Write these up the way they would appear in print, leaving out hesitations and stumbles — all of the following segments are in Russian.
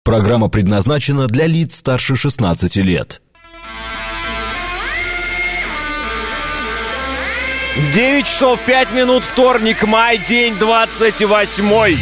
Программа предназначена для лиц старше 16 лет. 9 часов 5 минут, вторник, май, день 28.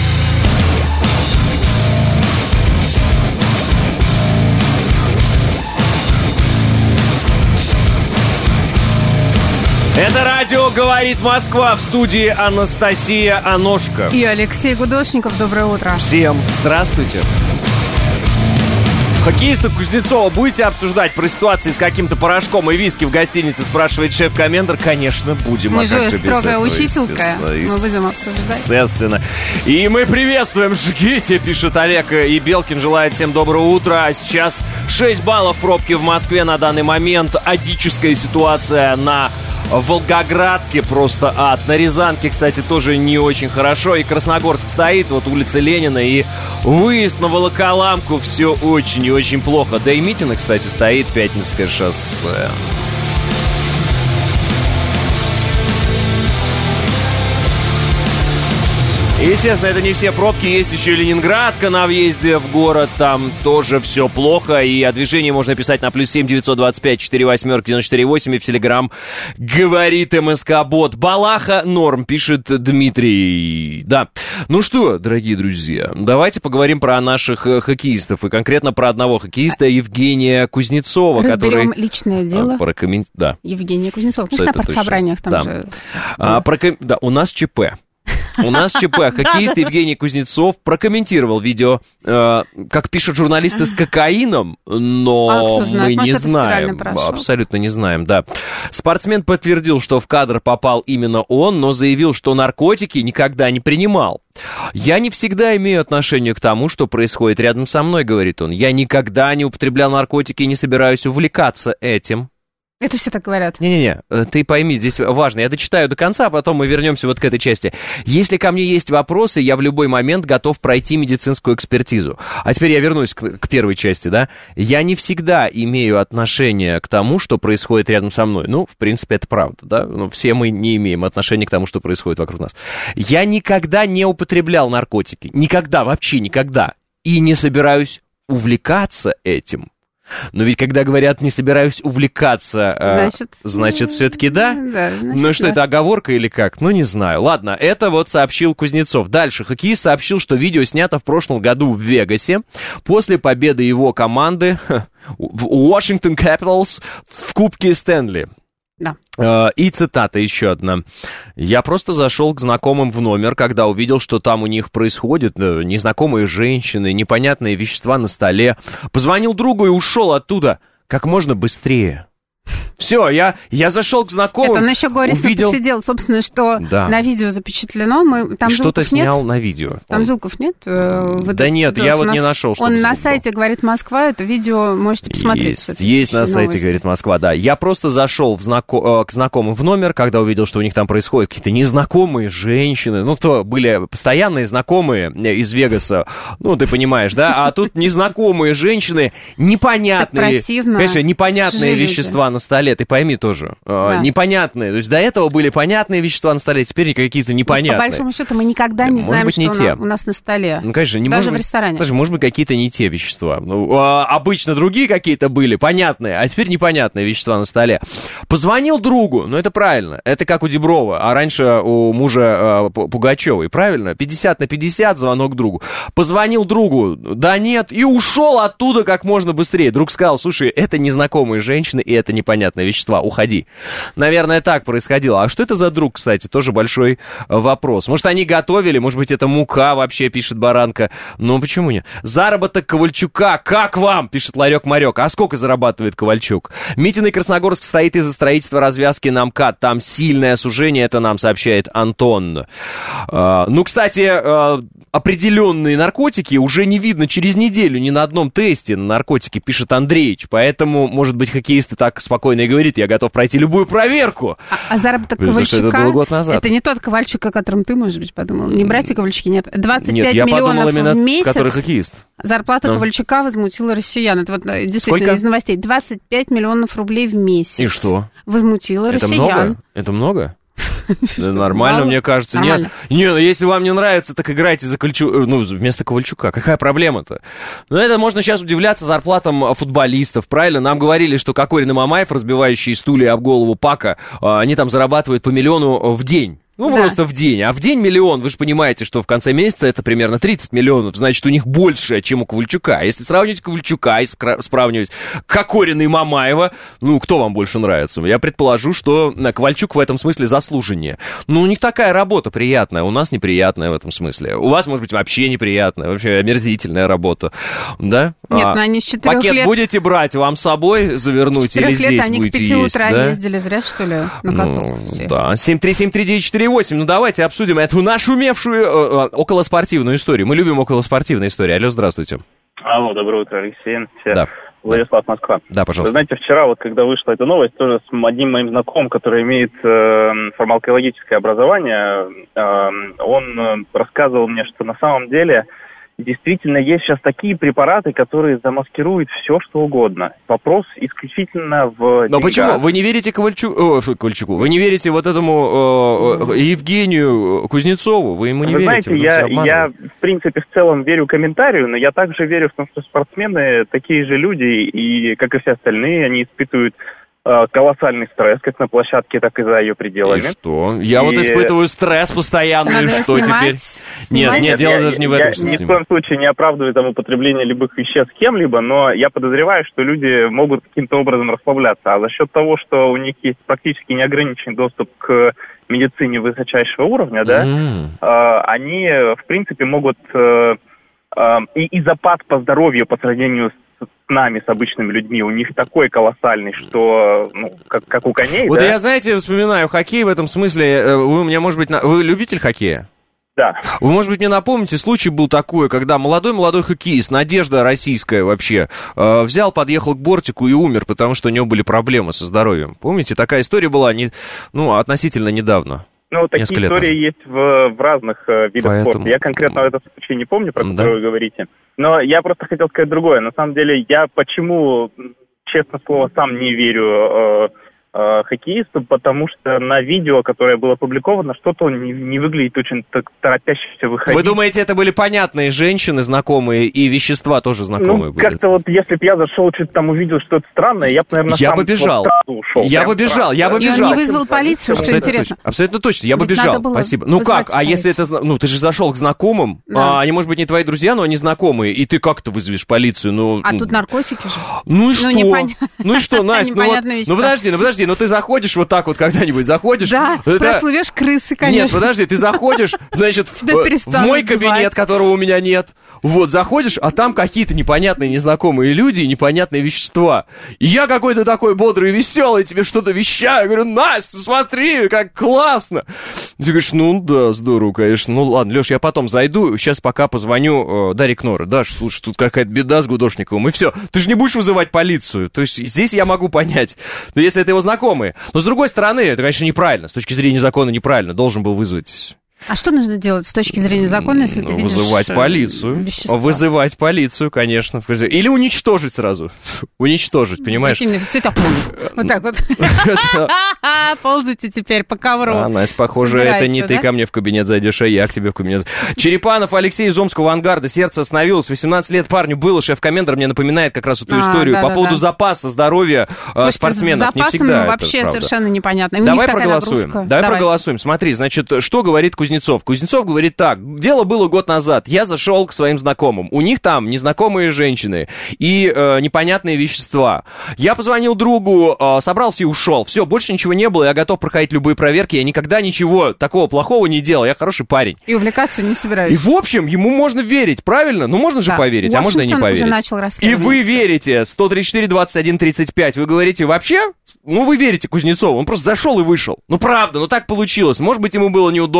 Это радио «Говорит Москва», в студии Анастасия Аношка. И Алексей Гудошников. Доброе утро. Всем здравствуйте. Хоккеиста Кузнецова будете обсуждать про ситуации с каким-то порошком и виски в гостинице, спрашивает шеф-комендор. Конечно, будем. Мы же строгая учителька. Мы будем обсуждать. Естественно. И мы приветствуем. Жгите, пишет Олег. И Белкин желает всем доброго утра. А сейчас 6 баллов пробки в Москве на данный момент. Адическая ситуация на Волгоградке, просто ад. На Рязанке, кстати, тоже не очень хорошо. И Красногорск стоит, вот улица Ленина, и выезд на Волоколамку. Все очень и очень плохо. Да и Митина, кстати, стоит, Пятницкое шоссе. Естественно, это не все пробки, есть еще Ленинградка на въезде в город, там тоже все плохо, и о движении можно писать на +7 925 48 94 8 и в Телеграм говорит МСК-бот. Балаха норм, пишет Дмитрий. Да. Ну что, дорогие друзья, давайте поговорим про наших хоккеистов, и конкретно про одного хоккеиста, Евгения Кузнецова. Разберем личное дело. Да. Евгения Кузнецова. Ну, на партсобраниях там да. же. Да, у нас ЧП. У нас ЧП. Хоккеист Евгений Кузнецов прокомментировал видео, как пишут журналисты, с кокаином, но мы не знаем. Абсолютно не знаем, да. Спортсмен подтвердил, что в кадр попал именно он, но заявил, что наркотики никогда не принимал. «Я не всегда имею отношение к тому, что происходит рядом со мной», — говорит он. «Я никогда не употреблял наркотики и не собираюсь увлекаться этим». Это все так говорят. Не-не-не, ты пойми, здесь важно. Я дочитаю до конца, а потом мы вернемся вот к этой части. Если ко мне есть вопросы, я в любой момент готов пройти медицинскую экспертизу. А теперь я вернусь к первой части, да. Я не всегда имею отношение к тому, что происходит рядом со мной. Ну, в принципе, это правда, да. Ну, все мы не имеем отношения к тому, что происходит вокруг нас. Я никогда не употреблял наркотики. Никогда, вообще никогда. И не собираюсь увлекаться этим. Но ведь когда говорят «не собираюсь увлекаться», значит все-таки да? Да, значит, ну что, да. это оговорка или как? Ну, не знаю. Ладно, это вот сообщил Кузнецов. Дальше. Хоккеист сообщил, что видео снято в прошлом году в Вегасе после победы его команды Washington Capitals в Кубке Стэнли. Да. И цитата еще одна. «Я просто зашел к знакомым в номер, когда увидел, что там у них происходит незнакомые женщины, непонятные вещества на столе. Позвонил другу и ушел оттуда как можно быстрее». Все, я зашел к знакомым. Это он еще говорит, увидел... что посидел, собственно, что да. На видео запечатлено. Там что-то снял нет? На видео. Там звуков нет? Да нет, я вот не нашел, что он на сайте «Говорит Москва», это видео можете посмотреть. Есть на сайте «Говорит Москва», да. Я просто зашел к знакомым в номер, когда увидел, что у них там происходят какие-то незнакомые женщины. Ну, кто были постоянные знакомые из Вегаса, ну, ты понимаешь, да? А тут незнакомые женщины, непонятные, конечно, непонятные вещества на столе, ты пойми тоже. Да. Непонятные. То есть до этого были понятные вещества на столе, теперь какие-то непонятные. По большому счету мы никогда не знаем, быть, не что у нас на столе. Ну, конечно, не даже в ресторане. Даже, может быть, какие-то не те вещества. Ну, обычно другие какие-то были, понятные, а теперь непонятные вещества на столе. Позвонил другу, ну это правильно. Это как у Диброва, а раньше у мужа Пугачевой, правильно? 50/50 звонок другу. Позвонил другу, да нет, и ушел оттуда как можно быстрее. Друг сказал: слушай, это незнакомые женщины, и это непонятные вещества, уходи. Наверное, так происходило. А что это за друг, кстати, тоже большой вопрос. Может, они готовили, может быть, это мука вообще, пишет Баранка. Ну, почему нет? Заработок Ковальчука, как вам, пишет Ларек-Марек. А сколько зарабатывает Ковальчук? Митина и Красногорск стоит из-за строительства развязки на МКАД. Там сильное сужение, это нам сообщает Антон. Ну, кстати, определенные наркотики уже не видно через неделю ни на одном тесте на наркотики, пишет Андреич. Поэтому, может быть, хоккеисты так спокойно и говорит: я готов пройти любую проверку. А заработок Ковальчука, это было год назад. Это не тот Ковальчук, о котором ты, может быть, подумал. Не братья Ковальчуки, нет. 25 нет, я миллионов именно, в месяц. Который хоккеист. Зарплата Ковальчука возмутила россиян. Это вот действительно сколько? Из новостей. 25 миллионов рублей в месяц. И что? Возмутила это россиян. Много? Это много? Нормально, мне кажется. Нет, если вам не нравится, так играйте за вместо Ковальчука. Какая проблема-то? Это можно сейчас удивляться зарплатам футболистов, правильно? Нам говорили, что Кокорин и Мамаев, разбивающие стулья об голову Пака, они там зарабатывают по миллиону в день. Просто в день. А в день миллион, вы же понимаете, что в конце месяца это примерно 30 миллионов. Значит, у них больше, чем у Ковальчука. Если сравнивать Ковальчука и сравнивать Кокорина и Мамаева, кто вам больше нравится? Я предположу, что Ковальчук в этом смысле заслуженнее. У них такая работа приятная, у нас неприятная в этом смысле. У вас, может быть, вообще неприятная, вообще омерзительная работа. Да? Нет, они с 4 пакет лет... будете брать, вам с собой завернуть или здесь они будете есть? есть? Они к 5 утра да? ездили, зря, что ли, на каток? Да, 7373948. Давайте обсудим эту нашумевшую околоспортивную историю. Мы любим околоспортивные истории. Алло, здравствуйте. Алло, доброе утро, Алексей. Да. Владислав, Москва. Да, пожалуйста. Вы знаете, вчера, когда вышла эта новость, тоже с одним моим знакомым, который имеет фармакологическое образование, он рассказывал мне, что на самом деле действительно есть сейчас такие препараты, которые замаскируют все, что угодно. Вопрос исключительно в Но деньгах. почему? Вы не верите Ковальчуку? Вы не верите вот этому Евгению Кузнецову? Вы ему не верите? Вы знаете, я в принципе в целом верю комментарию, но я также верю в том, что спортсмены такие же люди, и как и все остальные, они испытывают колоссальный стресс, как на площадке, так и за ее пределами. И что? Я испытываю стресс постоянно, и что теперь? Нет, дело даже не в этом. Я ни в коем случае не оправдываю употребление любых веществ кем-либо, но я подозреваю, что люди могут каким-то образом расслабляться. А за счет того, что у них есть практически неограниченный доступ к медицине высочайшего уровня, они, в принципе, могут и запас по здоровью по сравнению с нами, с обычными людьми, у них такой колоссальный, что, как у коней, Вот я, знаете, вспоминаю хоккей в этом смысле. Вы у меня, может быть, вы любитель хоккея? Да. Вы, может быть, мне напомните, случай был такой, когда молодой хоккеист, надежда российская вообще, взял, подъехал к бортику и умер, потому что у него были проблемы со здоровьем. Помните, такая история была относительно недавно. Такие истории есть в разных видах спорта. Я конкретно этот случай не помню, про который вы говорите. Но я просто хотел сказать другое. На самом деле, я почему, честно слово, сам не верю хоккеисту, потому что на видео, которое было опубликовано, что-то он не выглядит очень торопящимся выходить. Вы думаете, это были понятные женщины, знакомые, и вещества тоже знакомые были? Как-то если бы я зашел, что-то там увидел что-то странное, я бы, наверное, сам побежал. Ушел. Я бы бежал. И он не вызвал полицию, что интересно. Абсолютно точно, я бы бежал. Спасибо. Если это... ты же зашел к знакомым, они, может быть, не твои друзья, но они знакомые, и ты как-то вызовешь полицию, А тут наркотики же. Ну и что, Настя? Подожди, ты заходишь вот так вот когда-нибудь, заходишь... Да, прослывешь крысы, конечно. Нет, подожди, ты заходишь, значит, в мой кабинет, которого у меня нет, заходишь, а там какие-то непонятные, незнакомые люди и непонятные вещества. И я какой-то такой бодрый и веселый, тебе что-то вещаю, говорю, Настя, смотри, как классно. Ты говоришь, да, здорово, конечно, ладно, Леш, я потом зайду, сейчас пока позвоню Дарье Кноры. Даш, слушай, тут какая-то беда с Гудошниковым, и все. Ты же не будешь вызывать полицию. То есть здесь я могу понять, но если это его знакомые. Но с другой стороны, это, конечно, неправильно. С точки зрения закона неправильно. Должен был вызвать... А что нужно делать с точки зрения закона, если ты видишь... Вызывать полицию. Вещества? Вызывать полицию, конечно. Или уничтожить сразу. Уничтожить, понимаешь? Вот так вот. Ползайте теперь по ковру. Настя, похоже, это не ты ко мне в кабинет зайдешь, а я к тебе в кабинет. Черепанов Алексей из Омского авангарда. Сердце остановилось. 18 лет парню было. Шеф-комендор мне напоминает как раз эту историю по поводу запаса здоровья спортсменов. Не всегда вообще совершенно непонятно. Давай проголосуем. Давай проголосуем. Смотри, значит, что говорит Кузнецов? Кузнецов говорит так: дело было год назад, я зашел к своим знакомым, у них там незнакомые женщины и непонятные вещества. Я позвонил другу, собрался и ушел. Все, больше ничего не было, я готов проходить любые проверки, я никогда ничего такого плохого не делал, я хороший парень. И увлекаться не собираюсь. И в общем, ему можно верить, правильно? Можно же поверить, а можно и не поверить. И вы верите, 134, 21, 35, вы говорите, вообще, вы верите Кузнецову, он просто зашел и вышел. Правда, так получилось. Может быть, ему было неудобно выйти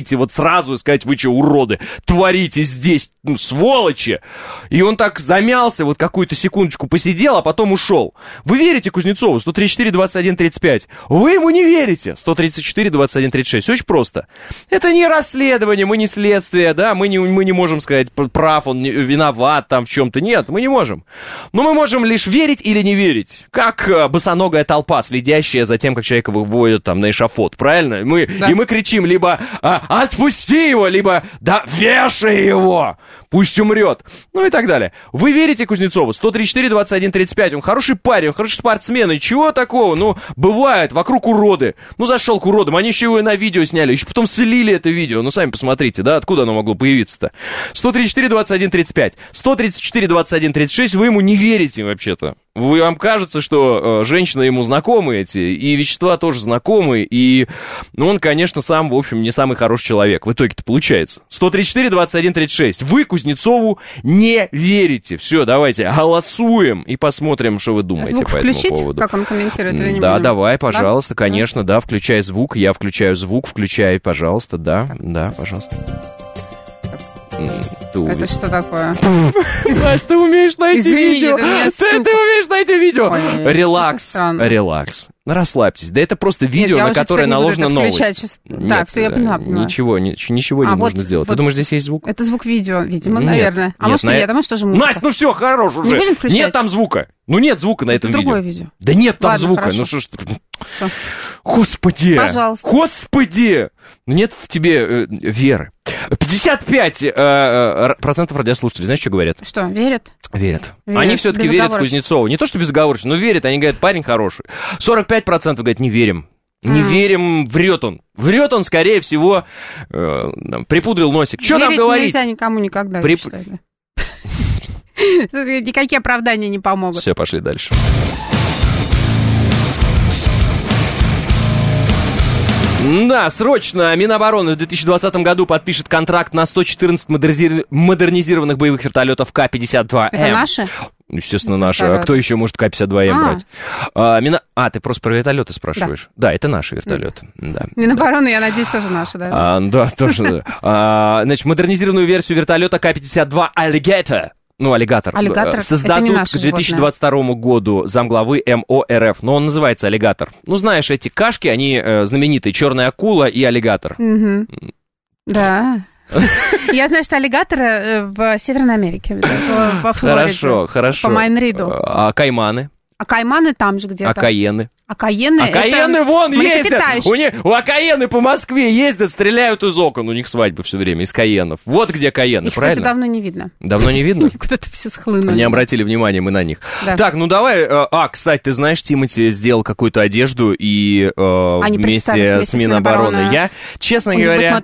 выйти вот сразу и сказать: вы что, уроды, творите здесь, ну, сволочи. И он так замялся, вот какую-то секундочку посидел, а потом ушел. Вы верите Кузнецову? 134, 21, 35. Вы ему не верите? 134, 21, 36. Очень просто. Это не расследование, мы не следствие, да, мы не можем сказать, прав он, виноват там в чем-то. Нет, мы не можем. Но мы можем лишь верить или не верить. Как босоногая толпа, следящая за тем, как человека выводят там на эшафот. Правильно? И мы кричим либо «отпусти его», либо «да вешай его, пусть умрет». Ну и так далее. Вы верите Кузнецову? 134, 21, 35. Он хороший парень, он хороший спортсмен. И чего такого? Ну, бывает, вокруг уроды. Ну, зашел к уродам. Они еще его и на видео сняли. Еще потом слили это видео. Ну, сами посмотрите, да, откуда оно могло появиться-то. 134, 21, 35. 134, 21, 36. Вы ему не верите вообще-то. Вам кажется, что женщины ему знакомы эти, и вещества тоже знакомы, и он, конечно, сам, в общем, не самый хороший человек. В итоге-то получается. 134, 21, 36. Вы Кузнецову не верите. Все, давайте голосуем и посмотрим, что вы думаете звук по этому включить, поводу. Как он комментирует или не Да, будем? давай, пожалуйста, Да? конечно, да, включай звук. Я включаю звук, включай, пожалуйста, да, пожалуйста. Это что такое? Настя, ты умеешь найти Извини, видео. это меня, Ты сука. умеешь найти видео. Ой, Релакс, это странно. релакс. Расслабьтесь. Да это просто Нет, видео, я на уже которое теперь не буду наложена это новость. включать сейчас. Да, всё, я поняла. Ничего не А, нужно вот, сделать. Ты вот. думаешь, здесь есть звук? Это звук видео, видимо, Нет, наверное. А нет, может, нет, а может, тоже музыка. Настя, ну все, хорош уже. будем включать? Нет там звука. Ну нет звука на Это этом другое видео. видео. Да нет там Ладно, звука. хорошо. Ну что ж... Что? Господи! Пожалуйста. Господи! Нет в тебе веры. 55% радиослушателей, знаешь, что говорят? Что, верят? Верят. Верят. Они все-таки верят Безоговорочно. Кузнецову. Не то, что безоговорочно, но верят. Они говорят, парень хороший. 45% говорят, не верим. Не верим, врет он. Врет он, скорее всего, припудрил носик. Что нам Верить говорить? нельзя никому никогда, я считаю. Никакие оправдания не помогут. Все, пошли дальше. Да, срочно Минобороны в 2020 году подпишет контракт на 114 модернизированных боевых вертолетов К-52М. Это наши? Естественно, наши. А Вертолеты. кто еще может К-52М брать? Ты просто про вертолеты спрашиваешь? Да, это наши вертолеты. Да. Минобороны, я надеюсь, тоже наши, да? Да, тоже. Значит, модернизированную версию вертолета К-52 Alligator. Ну, аллигатор. Аллигатор — это не Создадут наше к 2022 году замглавы МО РФ. Но он называется аллигатор. Ну, знаешь, эти кашки, они знаменитые. Черная акула и аллигатор. Да. Я знаю, что аллигаторы в Северной Америке, во Флориде. Хорошо. По Майн-Риду. А кайманы? А кайманы там же где-то. А каены? А каены Акаены вон ездят! млекопитающие. У Акаены по Москве ездят, стреляют из окон. У них свадьбы все время из Каенов. Вот где Каены, Их, кстати, правильно? давно не видно. Давно не видно? Куда-то все схлынули. Не обратили внимания мы на них. Да. Так, ну давай... кстати, ты знаешь, Тимати сделал какую-то одежду и вместе с Минобороны. Я, честно говоря,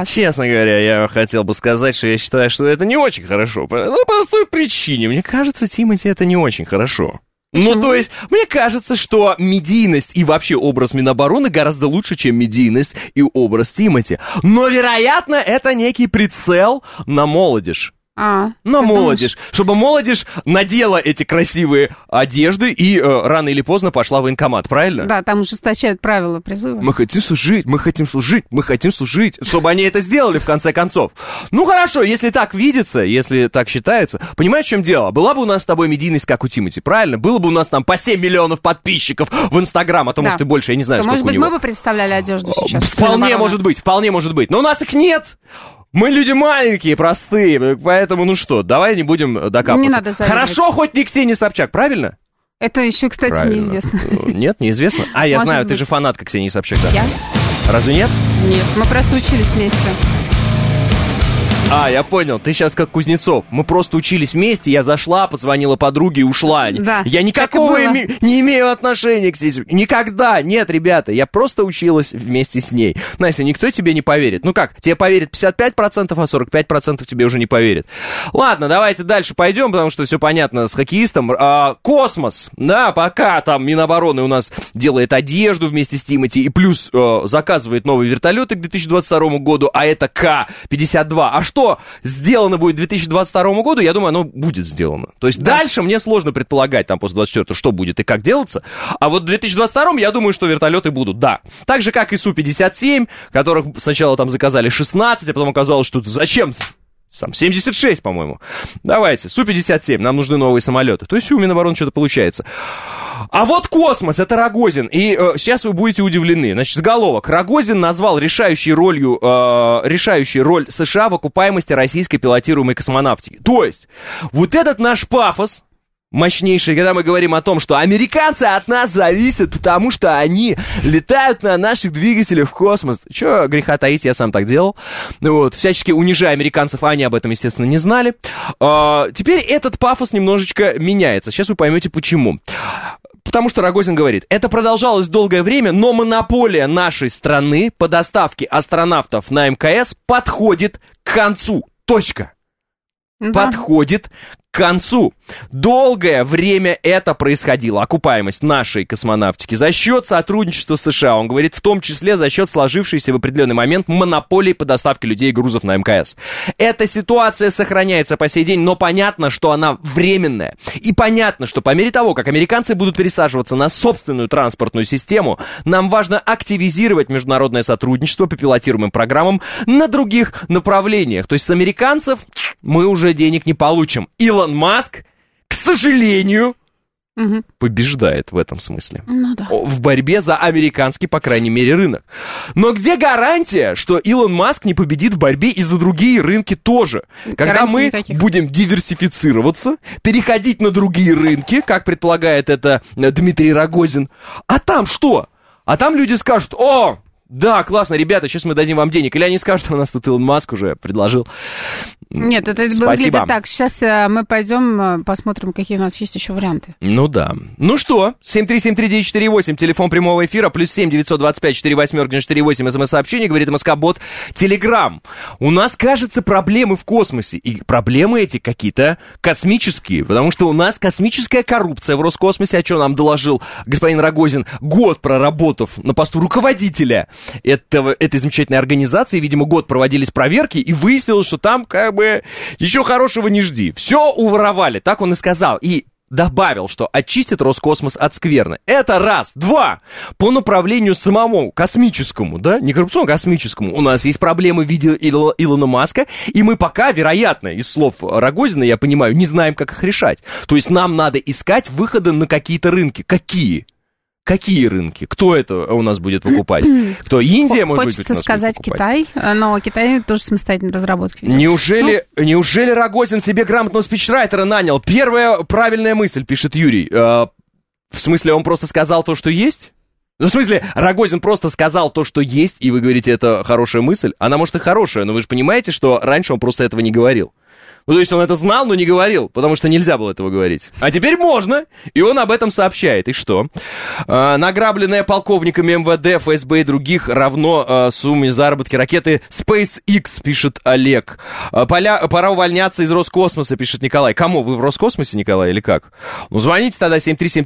я хотел бы сказать, что я считаю, что это не очень хорошо. По простой причине. Мне кажется, Тимати, это не очень хорошо. Почему? Ну, то есть, мне кажется, что медийность и вообще образ Минобороны гораздо лучше, чем медийность и образ Тимати. Но, вероятно, это некий прицел на молодежь. На молодежь. Чтобы молодежь надела эти красивые одежды и рано или поздно пошла в военкомат, правильно? Да, там ужесточают правила призыва. Мы хотим служить, мы хотим служить, мы хотим служить. Чтобы они это сделали, в конце концов. Ну, хорошо, если так видится, если так считается. Понимаешь, в чем дело? Была бы у нас с тобой медийность, как у Тимати, правильно? Было бы у нас там по 7 миллионов подписчиков в Инстаграм, а то, может, и больше, я не знаю, сколько может быть, у него. мы бы представляли одежду сейчас. Вполне может быть. Но у нас их нет. Мы люди маленькие, простые, поэтому, ну что, давай не будем докапываться. Не надо завидовать. Хорошо, хоть не Ксения Собчак, правильно? Это еще, кстати, Правильно. неизвестно. Нет, неизвестно? Я Может знаю, ты быть. же фанатка Ксении Собчак, да? Я? Разве нет? Нет, мы просто учились вместе. Я понял, ты сейчас как Кузнецов. Мы просто учились вместе, я зашла, позвонила подруге и ушла. Да, Я никакого не имею отношения к Ксении. Никогда, нет, ребята, я просто училась вместе с ней. Настя, никто тебе не поверит. Ну как, тебе поверит 55%, а 45% тебе уже не поверит. Ладно, давайте дальше пойдем, потому что все понятно с хоккеистом. Космос, да, пока там Минобороны у нас делает одежду вместе с Тимати и плюс заказывает новые вертолеты к 2022 году, а это К-52. А что что сделано будет к 2022 году, я думаю, оно будет сделано. То есть дальше мне сложно предполагать, там, после 24-го, что будет и как делаться. А вот в 2022 я думаю, что вертолеты будут, да. Так же, как и Су-57, которых сначала там заказали 16, а потом оказалось, что зачем? Сам 76, по-моему. Давайте, Су-57, нам нужны новые самолеты. То есть у Минобороны что-то получается. А вот космос, это Рогозин. И сейчас вы будете удивлены. Значит, заголовок. Рогозин назвал решающей роль США в окупаемости российской пилотируемой космонавтики. То есть, вот этот наш пафос мощнейший, когда мы говорим о том, что американцы от нас зависят, потому что они летают на наших двигателях в космос. Чё греха таить, я сам так делал. Вот, всячески унижая американцев, а они об этом, естественно, не знали. Теперь этот пафос немножечко меняется. Сейчас вы поймете, почему. Потому что Рогозин говорит, это продолжалось долгое время, но монополия нашей страны по доставке астронавтов на МКС подходит к концу. Точка. Да. Подходит к концу. Долгое время это происходило, окупаемость нашей космонавтики, за счет сотрудничества с США. Он говорит, в том числе за счет сложившейся в определенный момент монополии по доставке людей и грузов на МКС. Эта ситуация сохраняется по сей день, но понятно, что она временная. И понятно, что по мере того, как американцы будут пересаживаться на собственную транспортную систему, нам важно активизировать международное сотрудничество по пилотируемым программам на других направлениях. То есть с американцев мы уже денег не получим. Илон Маск, к сожалению, побеждает в этом смысле. Ну да. В борьбе за американский, по крайней мере, рынок. Но где гарантия, что Илон Маск не победит в борьбе и за другие рынки тоже? Когда мы никаких. будем диверсифицироваться, переходить на другие рынки, как предполагает это Дмитрий Рогозин, а там что? А там люди скажут, о, да, классно, ребята, сейчас мы дадим вам денег. Или они скажут, у нас тут Илон Маск уже предложил. Нет, это выглядит так. Сейчас мы пойдем посмотрим, какие у нас есть еще варианты. Ну да. Ну что, 7373948, телефон прямого эфира, +7 925 48 смс-сообщение, говорит МСК-бот, Телеграм. У нас, кажется, проблемы в космосе. И проблемы эти какие-то космические, потому что у нас космическая коррупция в Роскосмосе, о чем нам доложил господин Рогозин, год проработав на посту руководителя этой замечательной организации. Видимо, год проводились проверки, и выяснилось, что там как бы еще хорошего не жди. Все уворовали, так он и сказал. И добавил, что очистит Роскосмос от скверны. Это раз. Два. По направлению самому космическому, да, не коррупционному, космическому, у нас есть проблемы в виде Илона Маска, и мы пока, вероятно, из слов Рогозина, я понимаю, не знаем, как их решать. То есть нам надо искать выходы на какие-то рынки. Какие? Какие рынки? Кто это у нас будет выкупать? Кто? Индия, может быть, у нас будет выкупать? Хочется сказать Китай, но Китай тоже самостоятельной разработки ведет. Неужели Рогозин себе грамотного спичрайтера нанял? Первая правильная мысль, пишет Юрий. В смысле, он просто сказал то, что есть? Ну, в смысле, Рогозин просто сказал то, что есть, и вы говорите, это хорошая мысль? Она, может, и хорошая, но вы же понимаете, что раньше он просто этого не говорил. Ну, то есть он это знал, но не говорил, потому что нельзя было этого говорить. А теперь можно, и он об этом сообщает. И что? Награбленная полковниками МВД, ФСБ и других равно сумме заработки ракеты SpaceX, пишет Олег. Пора увольняться из Роскосмоса, пишет Николай. Кому? Вы в Роскосмосе, Николай, или как? Ну, звоните тогда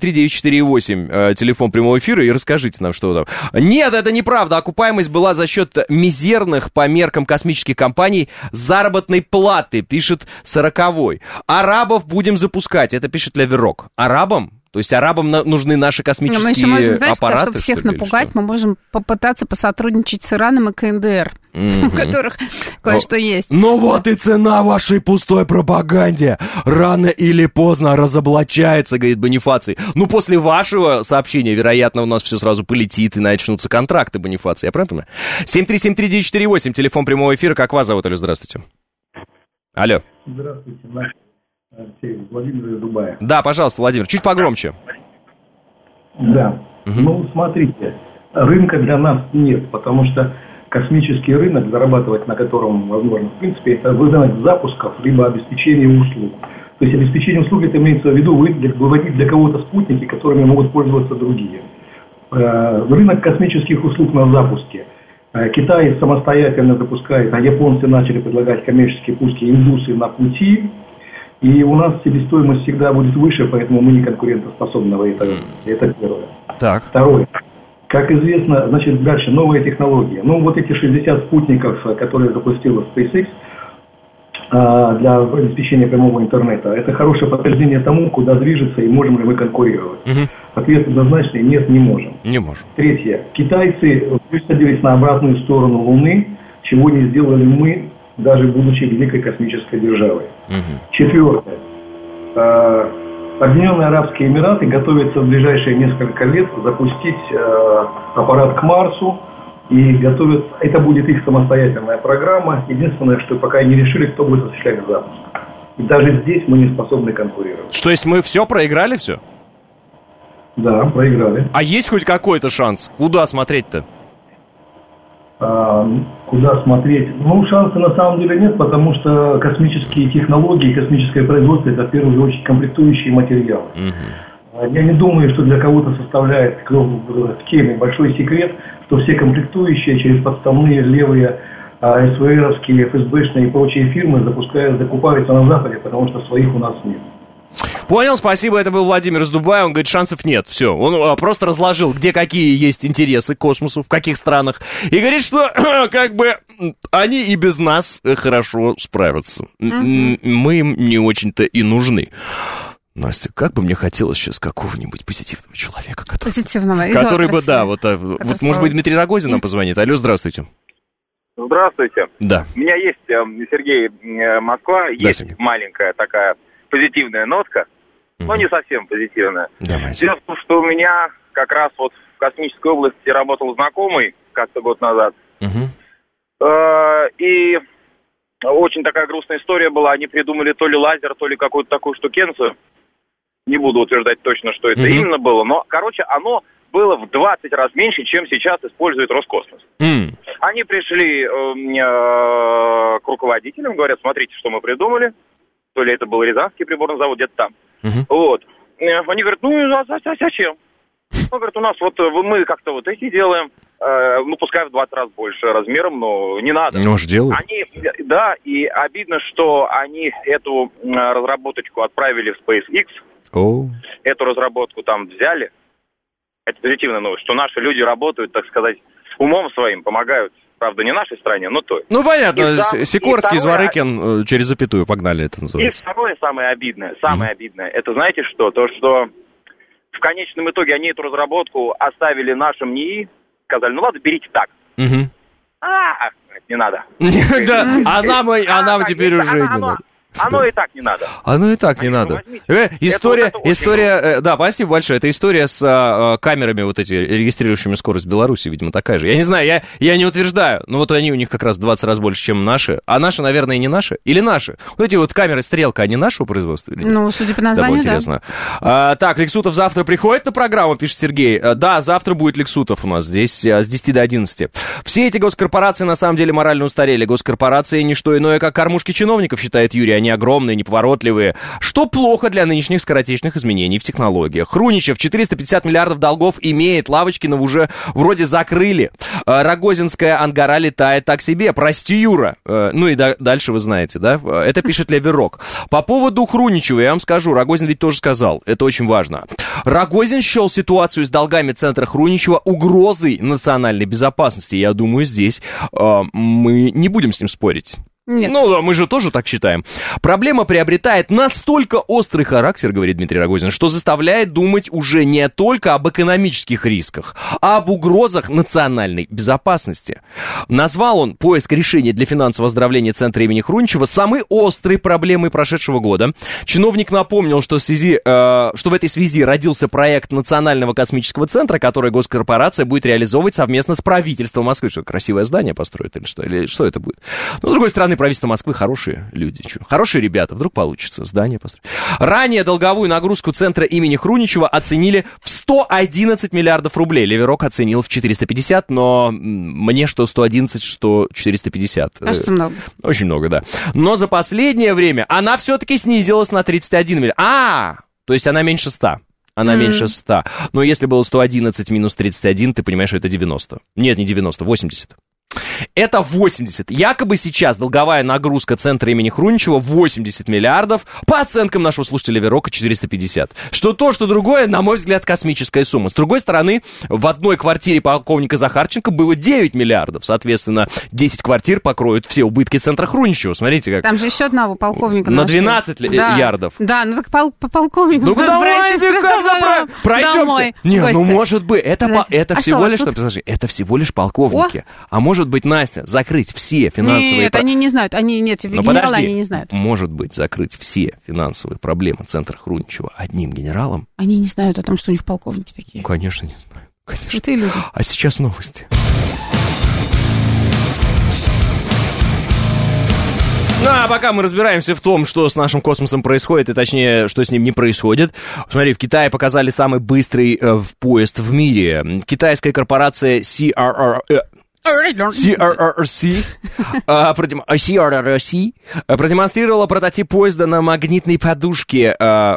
7373948, телефон прямого эфира, и расскажите нам, что там. Нет, это неправда. Окупаемость была за счет мизерных по меркам космических компаний заработной платы, пишет 40-й. Арабов будем запускать, это пишет Леверок. Арабам? То есть арабам нужны наши космические аппараты? Мы еще можем, знаешь, аппараты, чтобы всех напугать, мы можем попытаться посотрудничать с Ираном и КНДР, у которых кое-что есть. Ну вот и цена вашей пустой пропаганде. Рано или поздно разоблачается, говорит Бонифаций. Ну, после вашего сообщения, вероятно, у нас все сразу полетит и начнутся контракты, Бонифаций. Я правильно понимаю? 7373948, телефон прямого эфира. Как вас зовут, Алло, здравствуйте. Алло. Здравствуйте, Владимир из Дубая. Да, пожалуйста, Владимир, чуть погромче. Да. Ну, смотрите, рынка для нас нет, потому что космический рынок, зарабатывать на котором возможно, в принципе, это выдавать запусков, либо обеспечение услуг. То есть обеспечение услуг, это имеется в виду выводить для кого-то спутники, которыми могут пользоваться другие. Рынок космических услуг на запуске. Китай самостоятельно запускает, а японцы начали предлагать коммерческие пуски, индусы на пути. И у нас себестоимость всегда будет выше, поэтому мы не конкурентоспособны в этом. Это первое. Так. Второе. Как известно, значит, дальше новые технологии. Ну, вот эти 60 спутников, которые запустила SpaceX, для обеспечения прямого интернета. Это хорошее подтверждение тому, куда движется и можем ли мы конкурировать. Ответ однозначный: нет, не можем. Не можем. Третье. Китайцы высадились на обратную сторону Луны, чего не сделали мы, даже будучи великой космической державой. Четвертое. Объединенные Арабские Эмираты готовятся в ближайшие несколько лет запустить аппарат к Марсу. И готовят, это будет их самостоятельная программа. Единственное, что пока не решили, кто будет осуществлять запуск. И даже здесь мы не способны конкурировать. Что, есть мы все проиграли, все? Да, проиграли. А есть хоть какой-то шанс? Куда смотреть-то? Куда смотреть? Ну, шанса на самом деле нет, потому что космические технологии, космическое производство — это в первую очередь комплектующие материалы. Я не думаю, что для кого-то составляет в теме большой секрет, что все комплектующие через подставные левые СВРовские, ФСБшные и прочие фирмы закупаются на Западе, потому что своих у нас нет. Понял, спасибо, это был Владимир из Дубая, он говорит, шансов нет, все, он просто разложил, где какие есть интересы к космосу, в каких странах, и говорит, что как бы они и без нас хорошо справятся, мы им не очень-то и нужны. Настя, как бы мне хотелось сейчас какого-нибудь позитивного человека, который бы, да, вот может быть, Дмитрий Рогозин нам позвонит. Алло, здравствуйте. Здравствуйте. Да. У меня есть, Сергей, Москва, да, есть Сергей. Маленькая такая позитивная нотка, но не совсем позитивная. Давайте. Дело в том, что у меня как раз вот в космической области работал знакомый как-то год назад, и очень такая грустная история была. Они придумали то ли лазер, то ли какую-то такую штукенцию. Не буду утверждать точно, что это именно было, но, короче, оно было в 20 раз меньше, чем сейчас использует Роскосмос. Они пришли к руководителям, говорят, смотрите, что мы придумали. То ли это был Рязанский приборный завод, где-то там. Вот. Они говорят, ну, а зачем? Он говорит, у нас вот мы как-то вот эти делаем, ну, пускай в 20 раз больше размером, но не надо. Ну, уж делают. Да, и обидно, что они эту разработочку отправили в SpaceX. Эту разработку там взяли. Это позитивная новость, что наши люди работают, так сказать, умом своим, помогают. Правда, не нашей стране, но той. Ну, понятно, Сикорский, Зворыкин через запятую погнали, это называется. И второе, самое обидное, это знаете что? То, что в конечном итоге они эту разработку оставили нашим НИИ, сказали, ну ладно, берите так. Не надо. А нам теперь уже не надо. Оно и так не надо. Оно и так не надо. История, да, спасибо большое. Это история с камерами вот эти, регистрирующими скорость в Беларуси, видимо, такая же. Я не знаю, я не утверждаю, но вот они у них как раз 20 раз больше, чем наши. А наши, наверное, и не наши. Или наши? Вот эти вот камеры «Стрелка», они нашего производства? Ну, судя по названию, интересно. Так, Лексутов завтра приходит на программу, пишет Сергей. Да, завтра будет Лексутов у нас здесь с 10 до 11. Все эти госкорпорации на самом деле морально устарели. Госкорпорации не что иное, как кормушки чиновников, считает Юрий. Они огромные, неповоротливые. Что плохо для нынешних скоротечных изменений в технологиях. Хруничев 450 миллиардов долгов имеет. Лавочкина уже вроде закрыли. Рогозинская ангара летает так себе. Прости, Юра. Ну и дальше вы знаете, да? Это пишет Леверок. По поводу Хруничева я вам скажу. Рогозин ведь тоже сказал. Это очень важно. Рогозин счел ситуацию с долгами центра Хруничева угрозой национальной безопасности. Я думаю, здесь мы не будем с ним спорить. Нет. Ну, мы же тоже так считаем. Проблема приобретает настолько острый характер, говорит Дмитрий Рогозин, что заставляет думать уже не только об экономических рисках, а об угрозах национальной безопасности. Назвал он поиск решения для финансового оздоровления центра имени Хруничева самой острой проблемой прошедшего года. Чиновник напомнил, что в этой связи родился проект Национального космического центра, который госкорпорация будет реализовывать совместно с правительством Москвы. Что, красивое здание построит или что? Или что это будет? Но, с другой стороны, правительство Москвы хорошие люди. Хорошие ребята, вдруг получится здание построить. Ранее долговую нагрузку центра имени Хруничева оценили в 111 миллиардов рублей. Леверок оценил в 450, но мне что 111, что 450. Кажется, много. Очень много, да. Но за последнее время она все-таки снизилась на 31 миллиард. То есть она меньше 100. Она меньше 100. Но если было 111 минус 31, ты понимаешь, что это 90. Нет, не 90, 80. Это 80. Якобы сейчас долговая нагрузка центра имени Хруничева 80 миллиардов. По оценкам нашего слушателя Верока 450. Что то, что другое, на мой взгляд, космическая сумма. С другой стороны, в одной квартире полковника Захарченко было 9 миллиардов. Соответственно, 10 квартир покроют все убытки центра Хруничева. Смотрите, как... Там же еще одного полковника на 12 ярдов. Да, ну так по полковнику. Ну давайте как-то пройдемся. Не, ну может быть, это всего лишь, это всего лишь полковники. А может быть, Настя, закрыть все финансовые... Нет, они не знают. Генералы они не знают. Может быть, закрыть все финансовые проблемы центра Хруничева одним генералом? Они не знают о том, что у них полковники такие. Конечно, не знаю. Крутые люди. А сейчас новости. Ну, а пока мы разбираемся в том, что с нашим космосом происходит, и точнее, что с ним не происходит. Смотри, в Китае показали самый быстрый поезд в мире. Китайская корпорация CRRC продемонстрировала прототип поезда на магнитной подушке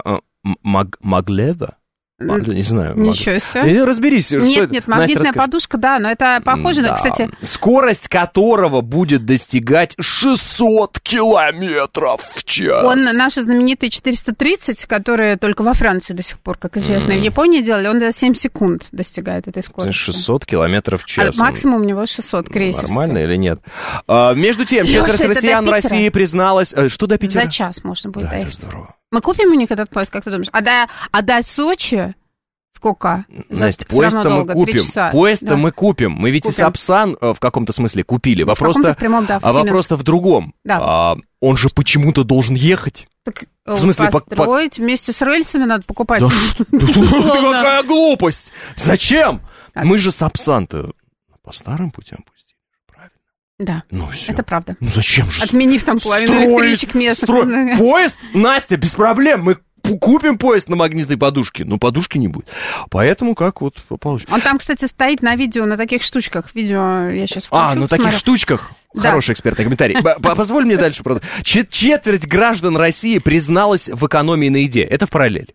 Маглева. Не знаю. Ничего себе. Разберись, что это. Нет, магнитная подушка, да, но это похоже, да. Кстати... Скорость которого будет достигать 600 километров в час. Он, наши знаменитые 430, которые только во Франции до сих пор, как известно, и в Японии делали, он за 7 секунд достигает этой скорости. 600 километров в час. Максимум у него 600 крейсерский. Нормально или нет? Между тем, четверть россиян в России призналась... Что до Питера? За час можно будет доехать. Это здорово. Мы купим у них этот поезд, как ты думаешь? А до Сочи сколько? Настя, поезд-то мы купим. Поезд-то мы купим. Мы ведь и Сапсан в каком-то смысле купили. Вопрос-то в другом. Да. Он же почему-то должен ехать. Так, в смысле, построить вместе с рельсами надо покупать. Да какая глупость! Зачем? Мы же Сапсан-то по старым путям пустили. Да, ну, все. Это правда. Ну зачем же? Отменив там половину электричек местных. Поезд, Настя, без проблем, мы купим поезд на магнитной подушке, но подушки не будет. Поэтому как вот получится. Он там, кстати, стоит на видео, на таких штучках. Видео я сейчас включу. На таких штучках? Да. Хороший экспертный комментарий. Позволь мне дальше. Четверть граждан России призналась в экономии на еде. Это в параллель.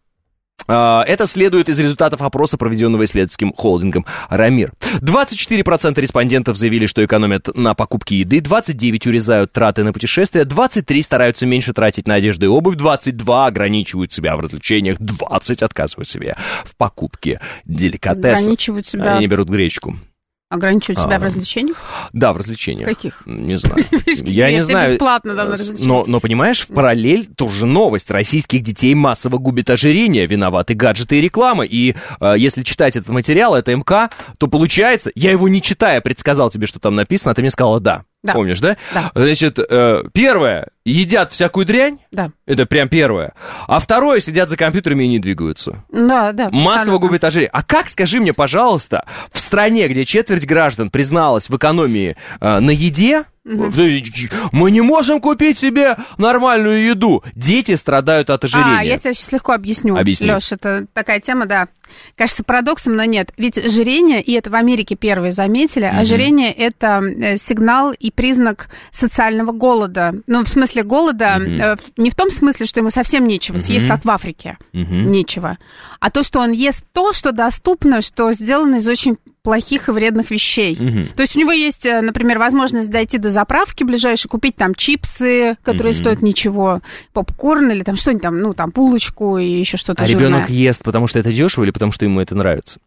Это следует из результатов опроса, проведенного исследовательским холдингом «Рамир». 24% респондентов заявили, что экономят на покупке еды, 29% урезают траты на путешествия, 23% стараются меньше тратить на одежду и обувь, 22% ограничивают себя в развлечениях, 20% отказывают себе в покупке деликатесов. Ограничивают себя. Они берут гречку. Ограничивают себя в развлечениях? Да, в развлечениях. Каких? Не знаю. Я не знаю. Бесплатно там на развлечениях. Но, понимаешь, в параллель тоже новость. Российских детей массово губит ожирение, виноваты гаджеты и реклама. И если читать этот материал, это МК, то получается, я его не читая предсказал тебе, что там написано, а ты мне сказала «да». Да. Помнишь, да? Да. Значит, первое, едят всякую дрянь. Да. Это прям первое. А второе, сидят за компьютерами и не двигаются. Да, да. Массово губит ожирение. А как, скажи мне, пожалуйста, в стране, где четверть граждан призналась в экономии на еде, мы не можем купить себе нормальную еду. Дети страдают от ожирения. Я тебе сейчас легко объясню. Объясни. Лёш, это такая тема, да. Кажется парадоксом, но нет. Ведь ожирение, и это в Америке первые заметили, ожирение – это сигнал и признак социального голода. Ну, в смысле голода, не в том смысле, что ему совсем нечего съесть, как в Африке. Нечего. А то, что он ест то, что доступно, что сделано из очень плохих и вредных вещей. То есть у него есть, например, возможность дойти до заправки ближайшей, купить там чипсы, которые стоят ничего, попкорн или там что-нибудь там, ну, там, булочку и еще что-то жирное. Ребенок ест, потому что это дешево или потому что ему это нравится?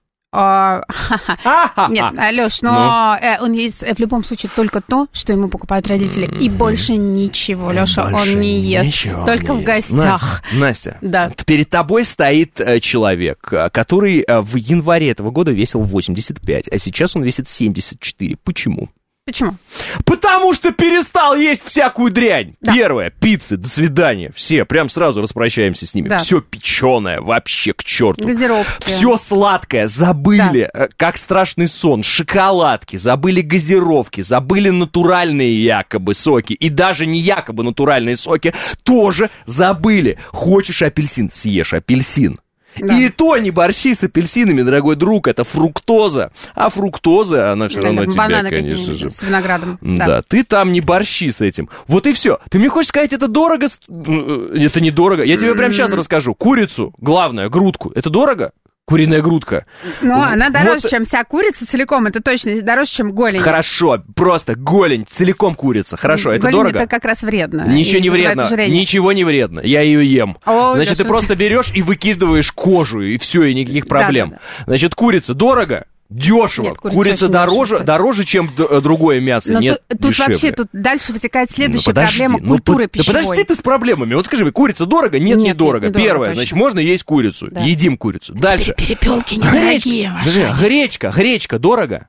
Нет, Лёш, но он ест в любом случае только то, что ему покупают родители, и больше ничего, Лёша, он не ест, только в гостях. Настя, да. Перед тобой стоит человек, который в январе этого года весил 85, а сейчас он весит 74. Почему? Почему? Потому что перестал есть всякую дрянь. Да. Первое, пиццы, до свидания. Все, прям сразу распрощаемся с ними. Да. Все печеное, вообще к черту. Газировки. Все сладкое, забыли, как страшный сон. Шоколадки, забыли газировки, забыли натуральные якобы соки. И даже не якобы натуральные соки тоже забыли. Хочешь апельсин, съешь апельсин. Да. И то не борщи с апельсинами, дорогой друг, это фруктоза. А фруктоза, она все равно тебя, конечно же. С виноградом. Да, ты там не борщи с этим. Вот и все. Ты мне хочешь сказать, это дорого? Это недорого. Я тебе прямо сейчас расскажу. Курицу, главное, грудку. Это дорого? куриная грудка. Но она дороже, Вот. чем вся курица целиком, это точно дороже, чем голень. Хорошо, просто голень, целиком курица. Хорошо, это голень дорого? это как раз вредно. Ничего И не вызывает вредно, ожирение. ничего не вредно. Я ее ем. О, Значит, ты Лёша, просто берешь и выкидываешь кожу, и все, и никаких проблем. Да. Значит, курица дорого? Дешево. Нет, курица Курица очень дороже, дешево. дороже, чем другое мясо. Но Нет, тут дешевле. вообще, тут дальше вытекает следующая Ну, подожди, проблема культуры пищевой. Да подожди ты с проблемами. Вот скажи мне, курица дорого? Нет, Нет, недорого. недорого, Первое, точно. значит, можно есть курицу. Да. Едим курицу. Дальше. Перепелки недорогие ваши. Гречка дорого?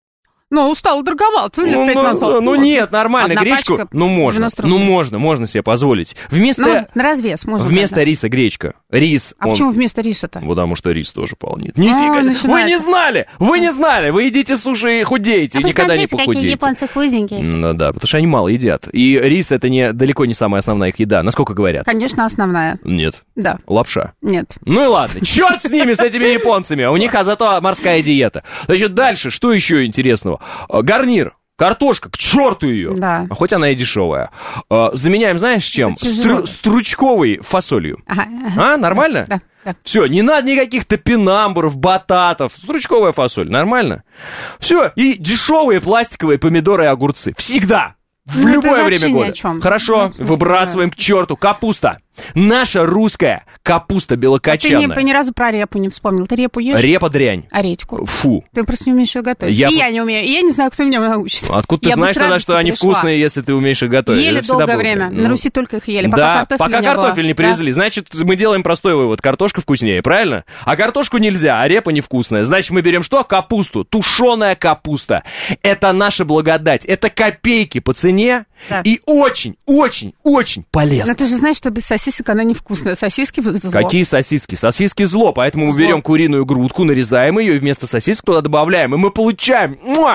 Ну, стало дороговато, лет 5 назад. Ну нет, нормально, Одна гречку, пачка ну можно, 90 рублей. можно себе позволить. Вместо Ну, на развес можно. вместо да. риса гречка. Рис, А он... почему вместо риса-то? Потому что рис тоже полнит. Нифига себе. Вы не знали! Вы не знали! Вы едите суши и худеете, и никогда не похудеете. худенькие. Ну да, потому что они мало едят. И рис это далеко не самая основная их еда. Насколько говорят? Конечно, основная. Нет. Да. Лапша. Нет. Ну и ладно, черт с ними, с этими японцами. У них зато морская диета. Значит, дальше, что еще интересного? Гарнир. Картошка, к черту ее. Да. Хоть она и дешевая. Заменяем, знаешь, чем? Это тяжело. Стручковой фасолью. Ага. А, нормально? Да. Да. Все, не надо никаких топинамбуров, бататов. Стручковая фасоль, нормально? Все, и дешевые пластиковые помидоры и огурцы. Всегда. В Ну, это любое вообще время ни о года. чем. Хорошо, Ну, выбрасываем к черту. Капуста. Наша русская капуста Ты белокочанная. ни разу про репу не вспомнил. Ты репу ешь? Репа дрянь. А редьку? Фу. Ты просто не умеешь ее готовить. Я И я не умею. И я не знаю, кто меня научит. Откуда ты Я бы знаешь с тогда, радостью что они пришла. вкусные, если ты умеешь их готовить? Ели Это всегда долгое было. время. Ну, На Руси только их ели. Да, Пока пока картофель не привезли. Значит, мы делаем простой вывод. Картошка вкуснее, правильно? А картошку нельзя, а репа невкусная. Значит, мы берем что? Капусту. Тушеная капуста. Это наша благодать. Это копейки по цене. Да. И очень, очень, очень полезно. Но ты же знаешь, что без сосисок она невкусная. Сосиски зло. Какие сосиски? Сосиски зло, поэтому мы Зло. берем куриную грудку, нарезаем ее и вместо сосисок туда добавляем, и мы получаем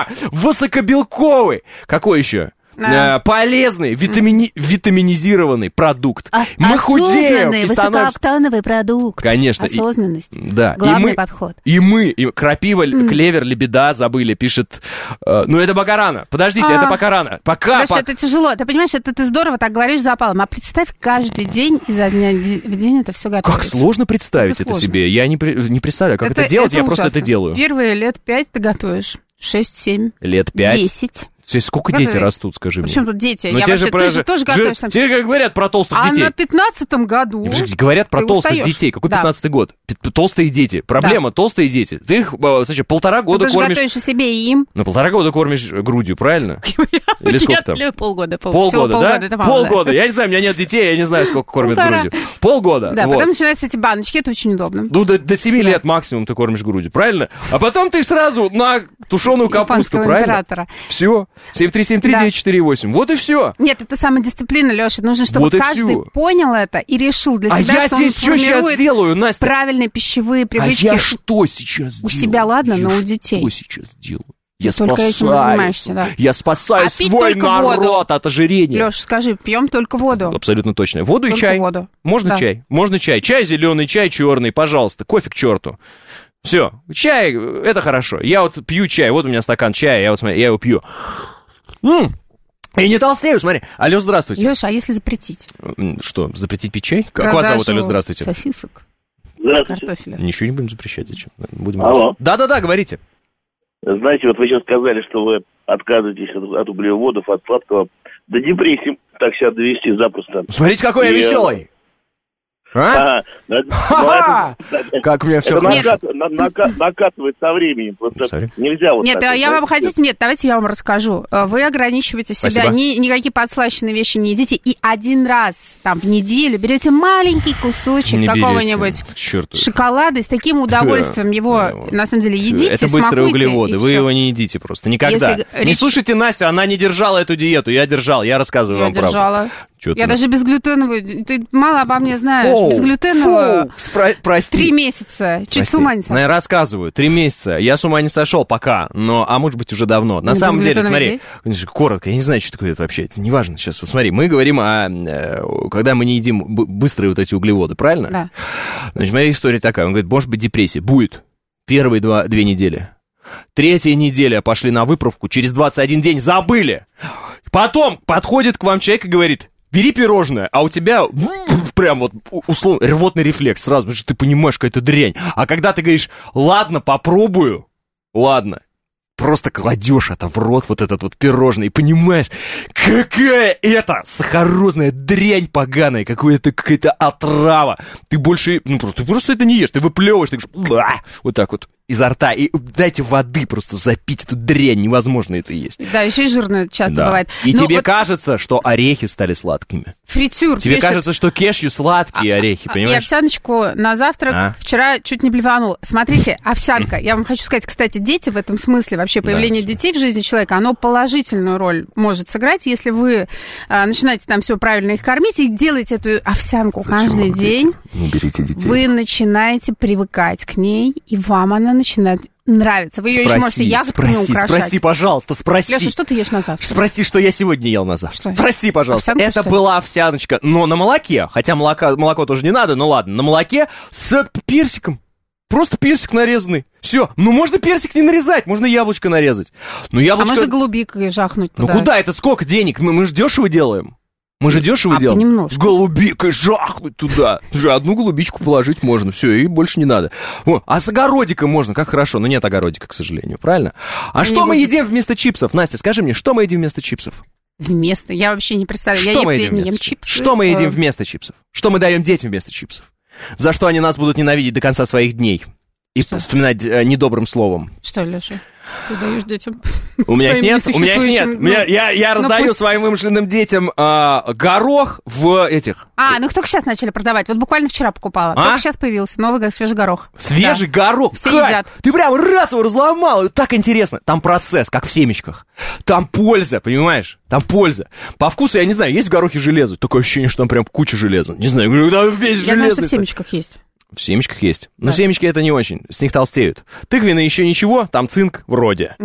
высокобелковый, какой еще? Полезный, витаминизированный продукт. Мы худеем и становимся... высокооктановый продукт. Конечно. Осознанность. Да. Главный подход. И крапива, клевер, лебеда забыли, пишет... ну, это пока рано. Подождите, это пока рано. Леша, это тяжело. Ты понимаешь, это ты здорово так говоришь запалом. А представь, каждый день изо дня в день это все готовить. Как сложно представить это сложно. себе. Я не представляю, как это делать, я просто это делаю. Первые лет 5 ты готовишь. 6-7. Лет 5. 10. То есть сколько дети растут, скажи мне? Причем тут дети? Ну, Я те же вообще, ты же тоже готовишь там. Тебе говорят про толстых детей. А на 15-м году Говорят про ты толстых устаешь. детей. Какой Да. 15-й год? Толстые дети. Проблема, толстые дети. Ты их, значит, 1,5 года ты же кормишь... готовишь и себе, и им. Ну, 1,5 года кормишь грудью, правильно? Или сколько там? Полгода. Полгода, да? Это мало, Полгода. Я не знаю, у меня нет детей, я не знаю, сколько кормят 1,5. грудью. Полгода. Да, вот. потом начинаются эти баночки, это очень удобно. Ну, до 7 лет максимум ты кормишь грудью, правильно? А потом ты сразу на тушеную капусту, Японского правильно? императора. Все. 7373948. Вот и все. Нет, это самодисциплина, Леша. Нужно, чтобы Вот и каждый всё. понял это и решил для А себя, я что он здесь что сейчас формирует делаю, Настя? правильные пищевые А привычки. я что сейчас у делаю? себя, ладно, Я но у детей. Что сейчас делаю? Ты Я только этим и спасаю. занимаешься, да. Я спасаю А пить свой только народ воду. от ожирения. Леш, скажи, пьем только воду. Абсолютно точно. Воду и Только чай. воду. Можно Да. чай? Можно чай. Чай зеленый, чай черный, пожалуйста. Кофе к черту. Все. Чай, это хорошо. Я вот пью чай. Вот у меня стакан чая, я его пью. И не толстею, смотри. Алло, здравствуйте. Леша, а если запретить? Что, запретить пить чай? Как вас зовут? Алло, здравствуйте. Сосисок, Здравствуйте. картофеля. Ничего не будем запрещать, зачем? Будем... Алло. Да-да-да, говорите. Знаете, вот вы сейчас сказали, что вы отказываетесь от углеводов, от сладкого. До депрессии так себя довести запросто. Смотрите, какой я И, веселый. А? Ха-ха! Как у меня все это хорошо. накатывает со временем. Просто Смотри. нельзя вот Нет, так да, вот, я вам знаете, хотите... Нет, давайте я вам расскажу. Вы ограничиваете себя, Спасибо. никакие подслащенные вещи не едите, и один раз там в неделю берете маленький кусочек Не берете. какого-нибудь К черту. шоколада, и с таким удовольствием его, Да. на самом деле, едите, Это быстрые смакуйте, углеводы, и вы всё. его не едите просто, никогда. Если Не речь- слушайте Настю, она не держала эту диету, я держал, я рассказываю Я вам правду. держала. Чё ты Я на- даже безглютеновую, ты мало обо мне знаешь, Фу, безглютеновую фу, прости. 3 месяца, чуть Прости. с ума не сошла. Ну, я рассказываю, 3 месяца, я с ума не сошел пока, а может быть уже давно. На Ну, самом деле, безглютеновый смотри, есть? конечно, коротко, я не знаю, что такое это вообще, это неважно сейчас. Вот смотри, мы говорим когда мы не едим быстрые вот эти углеводы, правильно? Да. Значит, моя история такая, он говорит, может быть депрессия, будет первые 2 недели. 3-я неделя пошли на выправку, через 21 день забыли. Потом подходит к вам человек и говорит, бери пирожное, а у тебя прям вот, условно, рвотный рефлекс сразу, потому что ты понимаешь, какая-то дрянь. А когда ты говоришь, ладно, попробую, ладно, просто кладешь это в рот, вот этот вот пирожный, и понимаешь, какая это сахарозная дрянь поганая, какая-то отрава. Ты больше, ты просто это не ешь, ты выплевываешь, ты говоришь, вот так вот изо рта, и дайте воды просто запить эту дрянь, невозможно это есть. Да, еще и жирно часто бывает. И тебе кажется, что орехи стали сладкими. Фритюр Тебе пишет, кажется, что кешью сладкие орехи, понимаешь? И овсяночку на завтрак вчера чуть не блеванул. Смотрите, овсянка. Я вам хочу сказать, кстати, дети в этом смысле, вообще появление детей в жизни человека, оно положительную роль может сыграть, если вы начинаете там все правильно их кормить и делаете эту овсянку каждый день. Не берите детей. Вы начинаете привыкать к ней, и вам она начинает нравиться. Вы ее еще можете ягодками украшать. Спроси, пожалуйста, спроси. Леша, что ты ешь на завтрак? Спроси, что я сегодня ел на завтрак. Спроси, пожалуйста. Овсянку, это была овсяночка, но на молоке, хотя молоко тоже не надо, но ладно, на молоке с персиком. Просто персик нарезанный. Все. Ну, можно персик не нарезать, можно яблочко нарезать. Но яблочко... А можно голубикой жахнуть туда. Ну, куда? Это сколько денег? Мы же дешево делаем. Мы же дешево делаем. Понемножку. Голубикой жахнуть туда. Уже одну голубичку положить можно. Все, и больше не надо. А с огородиком можно, как хорошо. Но нет огородика, к сожалению, правильно? А что мы едим вместо чипсов? Настя, скажи мне, что мы едим вместо чипсов? Вместо? Я вообще не представляю. Что мы едим вместо чипсов? Что мы едим вместо чипсов? Что мы даем детям вместо чипсов? За что они нас будут ненавидеть до конца своих дней? И вспоминать недобрым словом. Что, Леша? Ты даешь детям? У меня их нет. Я раздаю своим вымышленным детям горох в этих... Ну их только сейчас начали продавать. Вот буквально вчера покупала. Только сейчас появился новый свежий горох. Свежий горох? Все едят. Ты прям раз его разломал. Так интересно. Там процесс, как в семечках. Там польза, понимаешь? Там польза. По вкусу, я не знаю, есть в горохе железо? Такое ощущение, что там прям куча железа. Не знаю, там весь железный. Я знаю, что в семечках есть. В семечках есть. Но семечки это не очень, с них толстеют. Тыквенные еще ничего, там цинк вроде.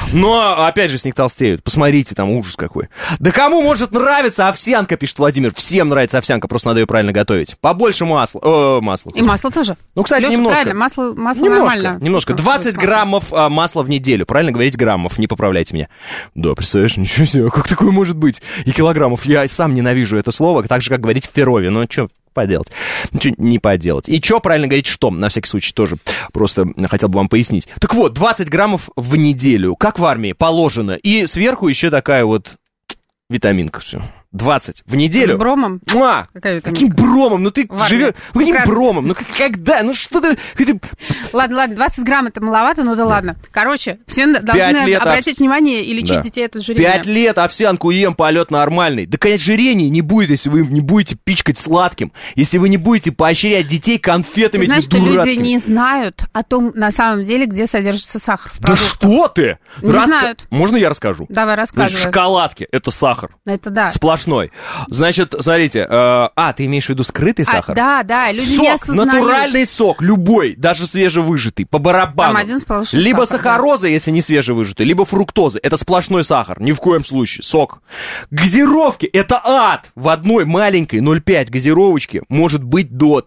Но, опять же, с них толстеют. Посмотрите, там ужас какой. Да кому может нравиться овсянка, пишет Владимир. Всем нравится овсянка, просто надо ее правильно готовить. Побольше масла. Масла. И масло тоже. Ну, кстати, Леша, немножко. Правильно, масло нормально. Немножко. 20 граммов масла в неделю. Правильно говорить граммов, не поправляйте меня. Да, представляешь, ничего себе, как такое может быть? И килограммов. Я сам ненавижу это слово, так же, как говорить в Перове. Но что поделать? Ничего не поделать. И что правильно говорить, что? На всякий случай тоже просто хотел бы вам пояснить. Так вот, 20 граммов в неделю, как в армии, положено. И сверху еще такая вот витаминка, все. 20 в неделю. С бромом? Каким бромом? Ну ты живешь... Каким бромом? Ну когда? Ну что ты... Ладно, 20 грамм это маловато, ну да ладно. Короче, все должны обратить внимание и лечить детей от ожирения. 5 лет овсянку ем, полет нормальный. Да, конечно, ожирения не будет, если вы не будете пичкать сладким, если вы не будете поощрять детей конфетами этими дурацкими. Знаешь, что люди не знают о том, на самом деле, где содержится сахар в продуктах. Да что ты? Не знают. Можно я расскажу? Давай, рассказывай. Шоколадки — это сахар. Это да. Сплошной. Значит, смотрите, ты имеешь в виду скрытый сахар? Да, люди не осознают. Натуральный сок, любой, даже свежевыжатый, по барабану. Там один сплошной либо сахар, сахароза, если не свежевыжатый, либо фруктоза. Это сплошной сахар, ни в коем случае, сок. Газировки — это ад. В одной маленькой 0,5 газировочки может быть до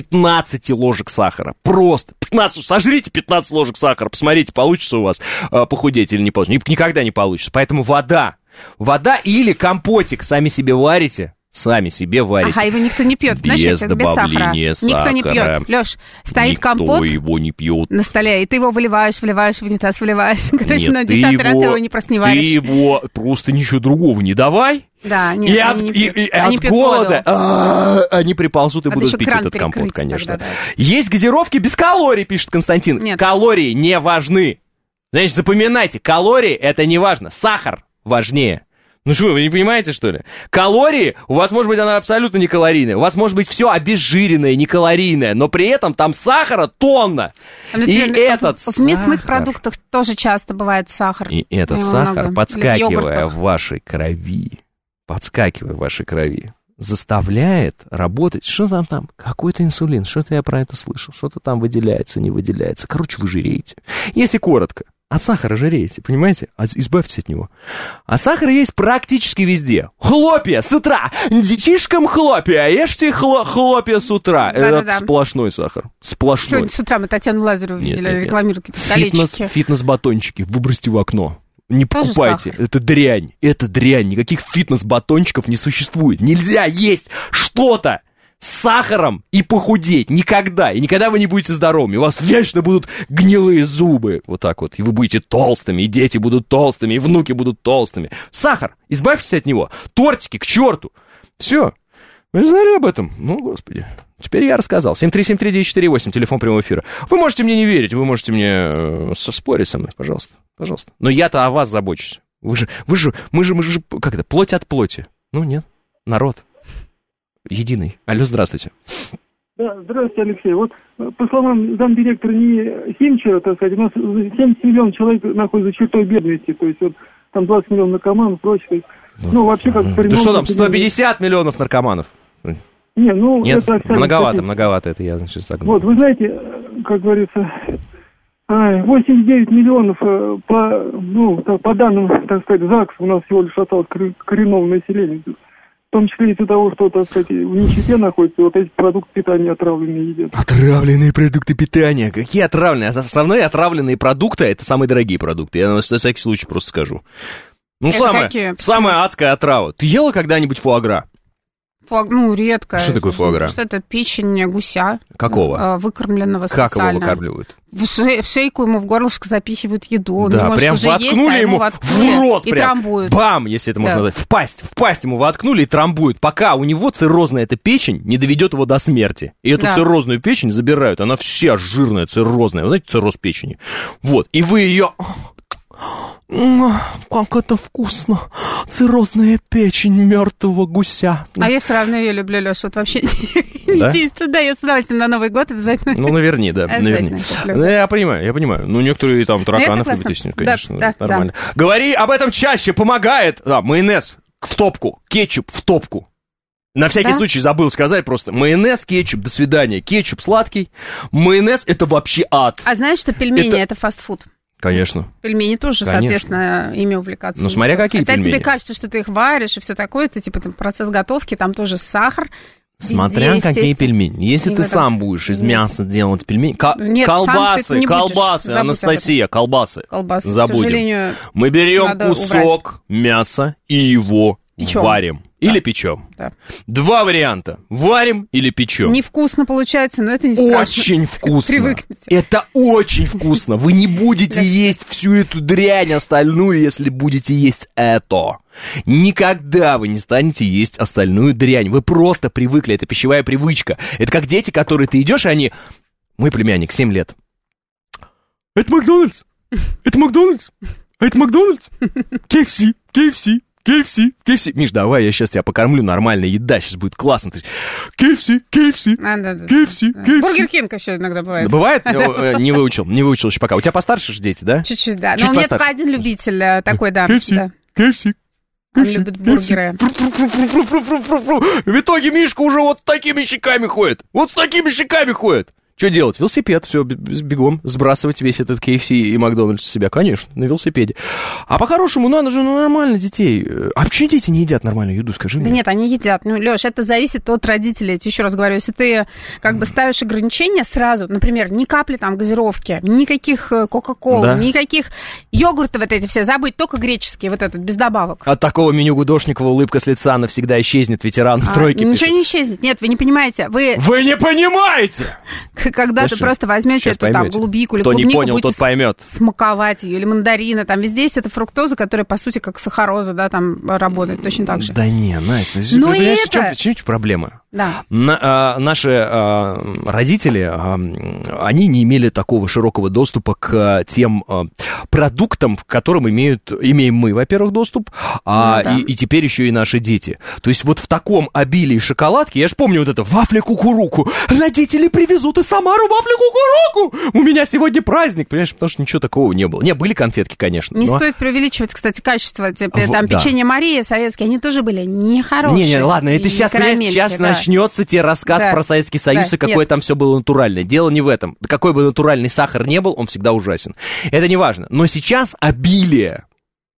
15 ложек сахара. Просто 15, сожрите 15 ложек сахара, посмотрите, получится у вас похудеть или не получится. Никогда не получится. Поэтому вода или компотик сами себе варите. Ага, его никто не пьет. Без добавления сахара. Никто не пьет. Лёш, стоит компот его не пьет на столе, и ты его выливаешь в унитаз, выливаешь. Короче, на 10-й раз ты его не просто не варишь. Ты его просто ничего другого не давай. Да, нет, и от голода они приползут и будут пить этот компот, конечно. Есть газировки без калорий, пишет Константин. Нет. Калории не важны. Значит, запоминайте, калории это не важно. Сахар важнее. Ну что, вы не понимаете, что ли? Калории, у вас может быть она абсолютно не калорийная, у вас может быть все обезжиренное, не калорийное, но при этом там сахара тонна. Например, и этот в мясных продуктах тоже часто бывает сахар. И этот сахар, подскакивая в вашей крови, заставляет работать, что там, какой-то инсулин, что-то я про это слышал, что-то там выделяется, не выделяется. Короче, вы жиреете. Если коротко, от сахара жиреете, понимаете? Избавьтесь от него. А сахар есть практически везде. Хлопья с утра. Детишкам хлопья. Ешьте хлопья с утра. Это сплошной сахар. Сплошной. Сегодня с утра мы Татьяну Лазареву видели, рекламируют какие-то колечки. Фитнес-батончики. Выбросьте в окно. Не покупайте. Это дрянь. Никаких фитнес-батончиков не существует. Нельзя есть что-то с сахаром и похудеть. Никогда. И никогда вы не будете здоровыми. У вас вечно будут гнилые зубы. Вот так вот. И вы будете толстыми, и дети будут толстыми, и внуки будут толстыми. Сахар. Избавьтесь от него. Тортики, к черту. Все. Вы знали об этом? Ну, господи. Теперь я рассказал. 7373948, телефон прямого эфира. Вы можете мне не верить, вы можете мне спорить со мной, пожалуйста. Пожалуйста. Но я-то о вас забочусь. Мы же, как это, плоть от плоти. Ну, нет. Народ. Единый. Алло, здравствуйте. Да, здравствуйте, Алексей. Вот, по словам замдиректора НИИ Химча, так сказать, у нас 70 миллионов человек находится за чертой бедности. То есть, вот, там 20 миллионов наркоманов и прочее. Ну, вообще, как... Да что там, 150 миллионов наркоманов? Не, ну, нет, это многовато, это я, значит, загнул. Вот, вы знаете, как говорится, 89 миллионов, по данным, так сказать, ЗАГС, у нас всего лишь осталось коренного населения. В том числе из-за того, что, так сказать, в нищете находятся, вот эти продукты питания отравленные едят. Отравленные продукты питания? Какие отравленные? Основные отравленные продукты, это самые дорогие продукты. Я на всякий случай просто скажу. Ну, самая адская отрава. Ты ела когда-нибудь фуагра? Ну, редко. Что такое фуагра? Что это печень гуся. Какого? Выкормленного как специально. Как его выкармливают? В шейку ему в горлышко запихивают еду. Да, ну, прям воткнули ему в рот. И прям. трамбуют. Бам, если это можно назвать. В пасть ему воткнули и трамбуют, пока у него циррозная эта печень не доведет его до смерти. И эту циррозную печень забирают. Она вся жирная, циррозная. Вы знаете, цирроз печени. Вот. И вы ее... Как это вкусно! Циррозная печень мертвого гуся. А я все равно ее люблю, Леша, вот вообще. Да? Да, я с удовольствием на Новый год обязательно. Ну, наверни, да. Наверни. Я понимаю. Ну, некоторые там тараканов любят, если, конечно, нормально. Говори об этом чаще, помогает. Майонез в топку, кетчуп в топку. На всякий случай забыл сказать просто. Майонез, кетчуп, до свидания. Кетчуп сладкий. Майонез — это вообще ад. А знаешь, что пельмени — это фастфуд? Конечно. Пельмени тоже, соответственно, ими увлекаться. Ну, смотря какие пельмени. Хотя тебе кажется, что ты их варишь и все такое, ты, типа, там, процесс готовки, там тоже сахар. Смотря какие пельмени. Если ты сам будешь из мяса делать пельмени... Колбасы, Анастасия, колбасы. Забудем. Мы берем кусок мяса и его варим. Или печем. Да. Два варианта. Варим или печем. Невкусно получается, но это не страшно. Очень вкусно. Привыкните. Это очень вкусно. Вы не будете есть всю эту дрянь остальную, если будете есть это. Никогда вы не станете есть остальную дрянь. Вы просто привыкли. Это пищевая привычка. Это как дети, которые ты идешь, и они... Мой племянник, 7 лет. Это Макдональдс. Это Макдональдс. Это Макдональдс. KFC. Миш, давай, я сейчас тебя покормлю, нормальная еда, сейчас будет классно. KFC. Бургер Кинг еще иногда бывает. Бывает? Не выучил еще пока. У тебя постарше же дети, да? Чуть-чуть, да. Но у меня только один любитель такой, да. KFC. Он любит бургеры. В итоге Мишка уже вот такими щеками ходит. Что делать? Велосипед, все, бегом сбрасывать весь этот KFC и Макдональдс с себя, конечно, на велосипеде. А по-хорошему, надо же нормально детей. А почему дети не едят нормальную еду, скажи мне? Да нет, они едят. Ну, Лёш, это зависит от родителей. Я тебе еще раз говорю, если ты как бы ставишь ограничения сразу, например, ни капли там газировки, никаких кока-кол, никаких йогуртов вот эти все, забыть, только греческие, вот этот, без добавок. От такого меню Гудошникова улыбка с лица навсегда исчезнет, ветеран стройки пишет. Ничего не исчезнет. Нет, вы не понимаете. Вы не понимаете! Когда ты просто возьмете эту там голубику или клубнику, не понял, тот поймет. Смаковать ее, или мандарины, там везде есть эта фруктоза, которая, по сути, как сахароза, да, там работает точно так же. Да не, Настя, ну и это... в чем проблема? Да. Наши родители, они не имели такого широкого доступа к тем продуктам, к которым имеем мы, во-первых, доступ, и теперь еще и наши дети. То есть вот в таком обилии шоколадки, я же помню вот это вафли-кукуруку, родители привезут из Самары вафли-кукуруку, у меня сегодня праздник, понимаешь, потому что ничего такого не было. Не, были конфетки, конечно. Не стоит преувеличивать, кстати, качество, там печенье Мария советские, они тоже были нехорошие. Не, ладно, это сейчас начнется тебе рассказ про Советский Союз и какое там все было натуральное. Дело не в этом. Какой бы натуральный сахар не был, он всегда ужасен. Это не важно. Но сейчас обилие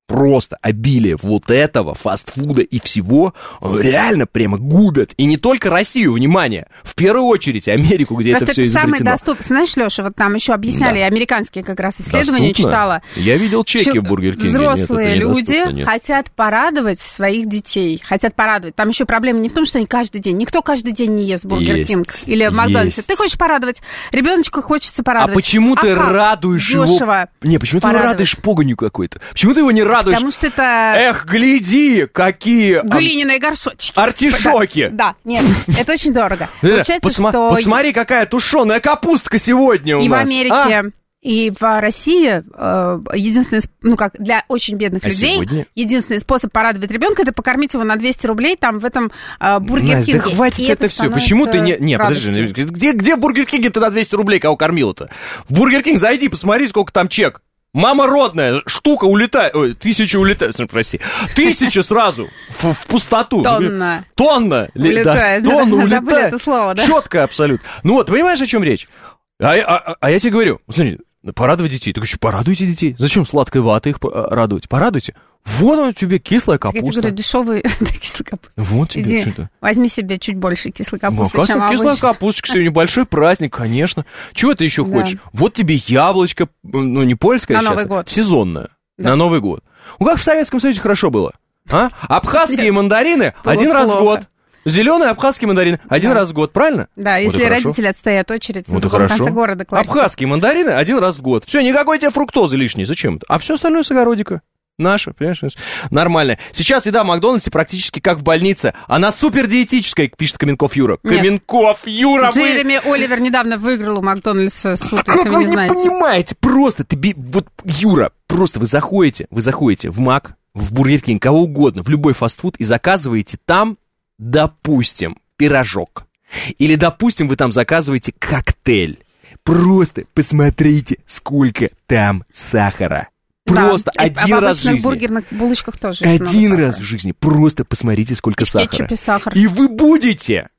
просто обилие вот этого фастфуда и всего реально прямо губят. И не только Россию, внимание, в первую очередь Америку, где просто это все изобретено. Самый доступный. Знаешь, Леша, вот там еще объясняли, американские как раз исследования читала. Я видел чеки в Бургер Кинге. Взрослые люди хотят порадовать своих детей, хотят порадовать. Там еще проблема не в том, что они каждый день, никто каждый день не ест Бургер Кинг или в Макдональдсе. Ты хочешь порадовать, ребеночка хочется порадовать. А почему ты радуешь его? Не, почему ты его радуешь погоню какой-то? Почему ты его не радуешь? Потому что это... Эх, гляди, какие... Глиняные горшочки. Артишоки. Да, нет, это очень дорого. Получается, что... Посмотри, какая тушеная капустка сегодня у нас. И в Америке... И в России единственный, для очень бедных людей, сегодня? Единственный способ порадовать ребенка — это покормить его на 200 рублей там в этом Бургер Кинге. Да хватит это все. Почему ты не... Не, подожди, где в Бургер Кинге ты на 200 рублей кого кормила-то? В Бургер Кинг зайди, посмотри, сколько там чек. Мама родная, штука улетает, 1000 улетает, прости, 1000 сразу в пустоту. Тонна. Улетает. Да, тонна улетает. Забыли это слово, да? Четко абсолютно. Ну вот, понимаешь, о чем речь? А я тебе говорю, смотри, порадовать детей. Так еще порадуйте детей. Зачем сладкой ватой их радовать? Порадуйте. Вот он тебе, кислая капуста. Я тебе говорю, дешевый кислый капуста. Вот тебе что-то. Возьми себе чуть больше кислой капусты, чем обычно. Кислая капусточка, сегодня большой праздник, конечно. Чего ты еще хочешь? Вот тебе яблочко, ну не польское сейчас, Новый год. Сезонное, на Новый год. Ну как в Советском Союзе хорошо было? А? Абхазские мандарины один раз в год. Зеленые абхазские мандарины один раз в год, правильно? Да, если родители отстоят очередь в другом конце города. Абхазские мандарины один раз в год. Все, никакой тебе фруктозы лишней, зачем это? А все остальное с огородика. Наша, понимаешь? Нормально. Сейчас еда в Макдональдсе практически как в больнице. Она супердиетическая, пишет Каменков Юра. Нет. Каменков Юра, Джереми Оливер недавно выиграл у Макдональдса суд, как если вы не знаете. Вы не понимаете, просто, вот, Юра, просто вы заходите в Мак, в Бургер Кинг, кого угодно, в любой фастфуд и заказываете там, допустим, пирожок. Или, допустим, вы там заказываете коктейль. Просто посмотрите, сколько там сахара. Просто один раз в жизни. В бургерных булочках тоже. Один раз в жизни. Просто посмотрите, сколько сахара. Кетчуп и сахар. И вы будете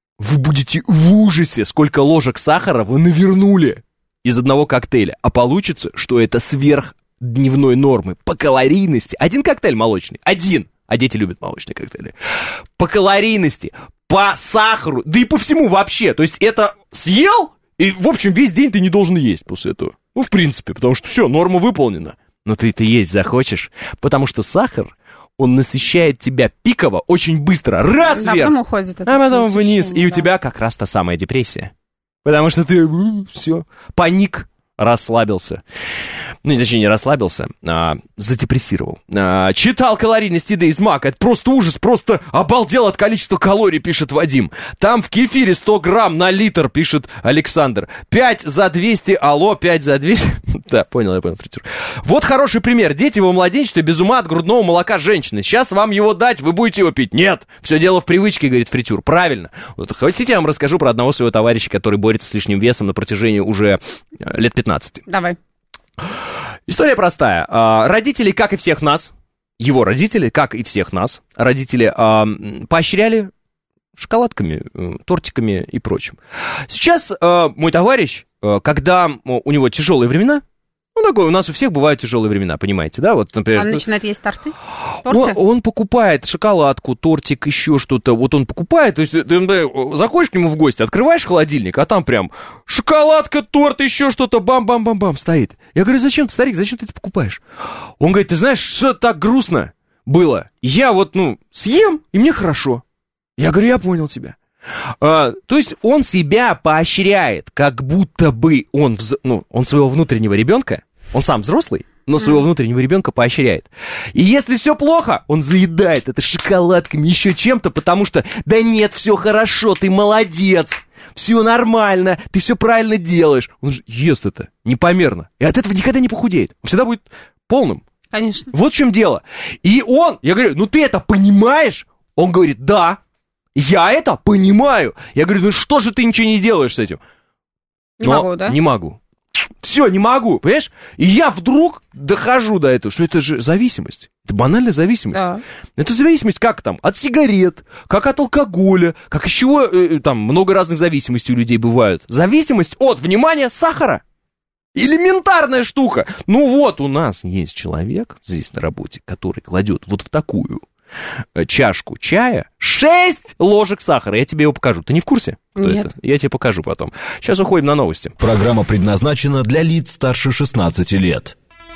в ужасе, сколько ложек сахара вы навернули из одного коктейля. А получится, что это сверх дневной нормы по калорийности. Один коктейль молочный. Один. А дети любят молочные коктейли. По калорийности, по сахару, да и по всему вообще. То есть это съел, и, в общем, весь день ты не должен есть после этого. Ну, в принципе, потому что все, норма выполнена. Но ты-то есть захочешь, потому что сахар, он насыщает тебя пиково очень быстро. Раз вверх, потом уходит, а потом вниз. И у тебя как раз та самая депрессия. Потому что ты, все, паник, расслабился. Ну, точнее, не расслабился, а задепрессировал. Читал калорийность еды из Мака. Это просто ужас, просто обалдел от количества калорий, пишет Вадим. Там в кефире 100 грамм на литр, пишет Александр. 5 за 200, алло, 5 за 200. Да, понял, фритюр. Вот хороший пример. Дети во младенчестве без ума от грудного молока женщины. Сейчас вам его дать, вы будете его пить. Нет, все дело в привычке, говорит фритюр. Правильно. Вот, хотите, я вам расскажу про одного своего товарища, который борется с лишним весом на протяжении уже лет 15. Давай. История простая. Родители, как и всех нас, его родители, как и всех нас, родители поощряли шоколадками, тортиками и прочим. Сейчас мой товарищ, когда у него тяжелые времена, ну, такое, у нас у всех бывают тяжелые времена, понимаете, да? Вот, например, он начинает есть торты? Он покупает шоколадку, тортик, еще что-то. Вот он покупает, то есть ты заходишь к нему в гости, открываешь холодильник, а там прям шоколадка, торт, еще что-то, бам-бам-бам-бам стоит. Я говорю, зачем ты, старик, зачем ты это покупаешь? Он говорит, ты знаешь, что так грустно было? Я вот, съем, и мне хорошо. Я говорю, я понял тебя. То есть он себя поощряет, как будто бы он своего внутреннего ребенка, он сам взрослый, но своего внутреннего ребенка поощряет. И если все плохо, он заедает это шоколадками, еще чем-то, потому что, да нет, все хорошо, ты молодец, все нормально, ты все правильно делаешь. Он же ест это непомерно, и от этого никогда не похудеет, он всегда будет полным. Конечно. Вот в чем дело. И я говорю, ты это понимаешь? Он говорит, да. Я это понимаю. Я говорю, что же ты ничего не делаешь с этим? Не могу, да? Не могу. Все, не могу, понимаешь? И я вдруг дохожу до этого, что это же зависимость. Это банальная зависимость. Да. Это зависимость как там? От сигарет, как от алкоголя, как еще там много разных зависимостей у людей бывают. Зависимость от, внимания, сахара. Элементарная штука. Ну вот, у нас есть человек здесь на работе, который кладет вот в такую чашку чая 6 ложек сахара. Я тебе его покажу. Ты не в курсе, кто Нет. это? Я тебе покажу потом. Сейчас уходим на новости. Программа предназначена для лиц старше 16 лет.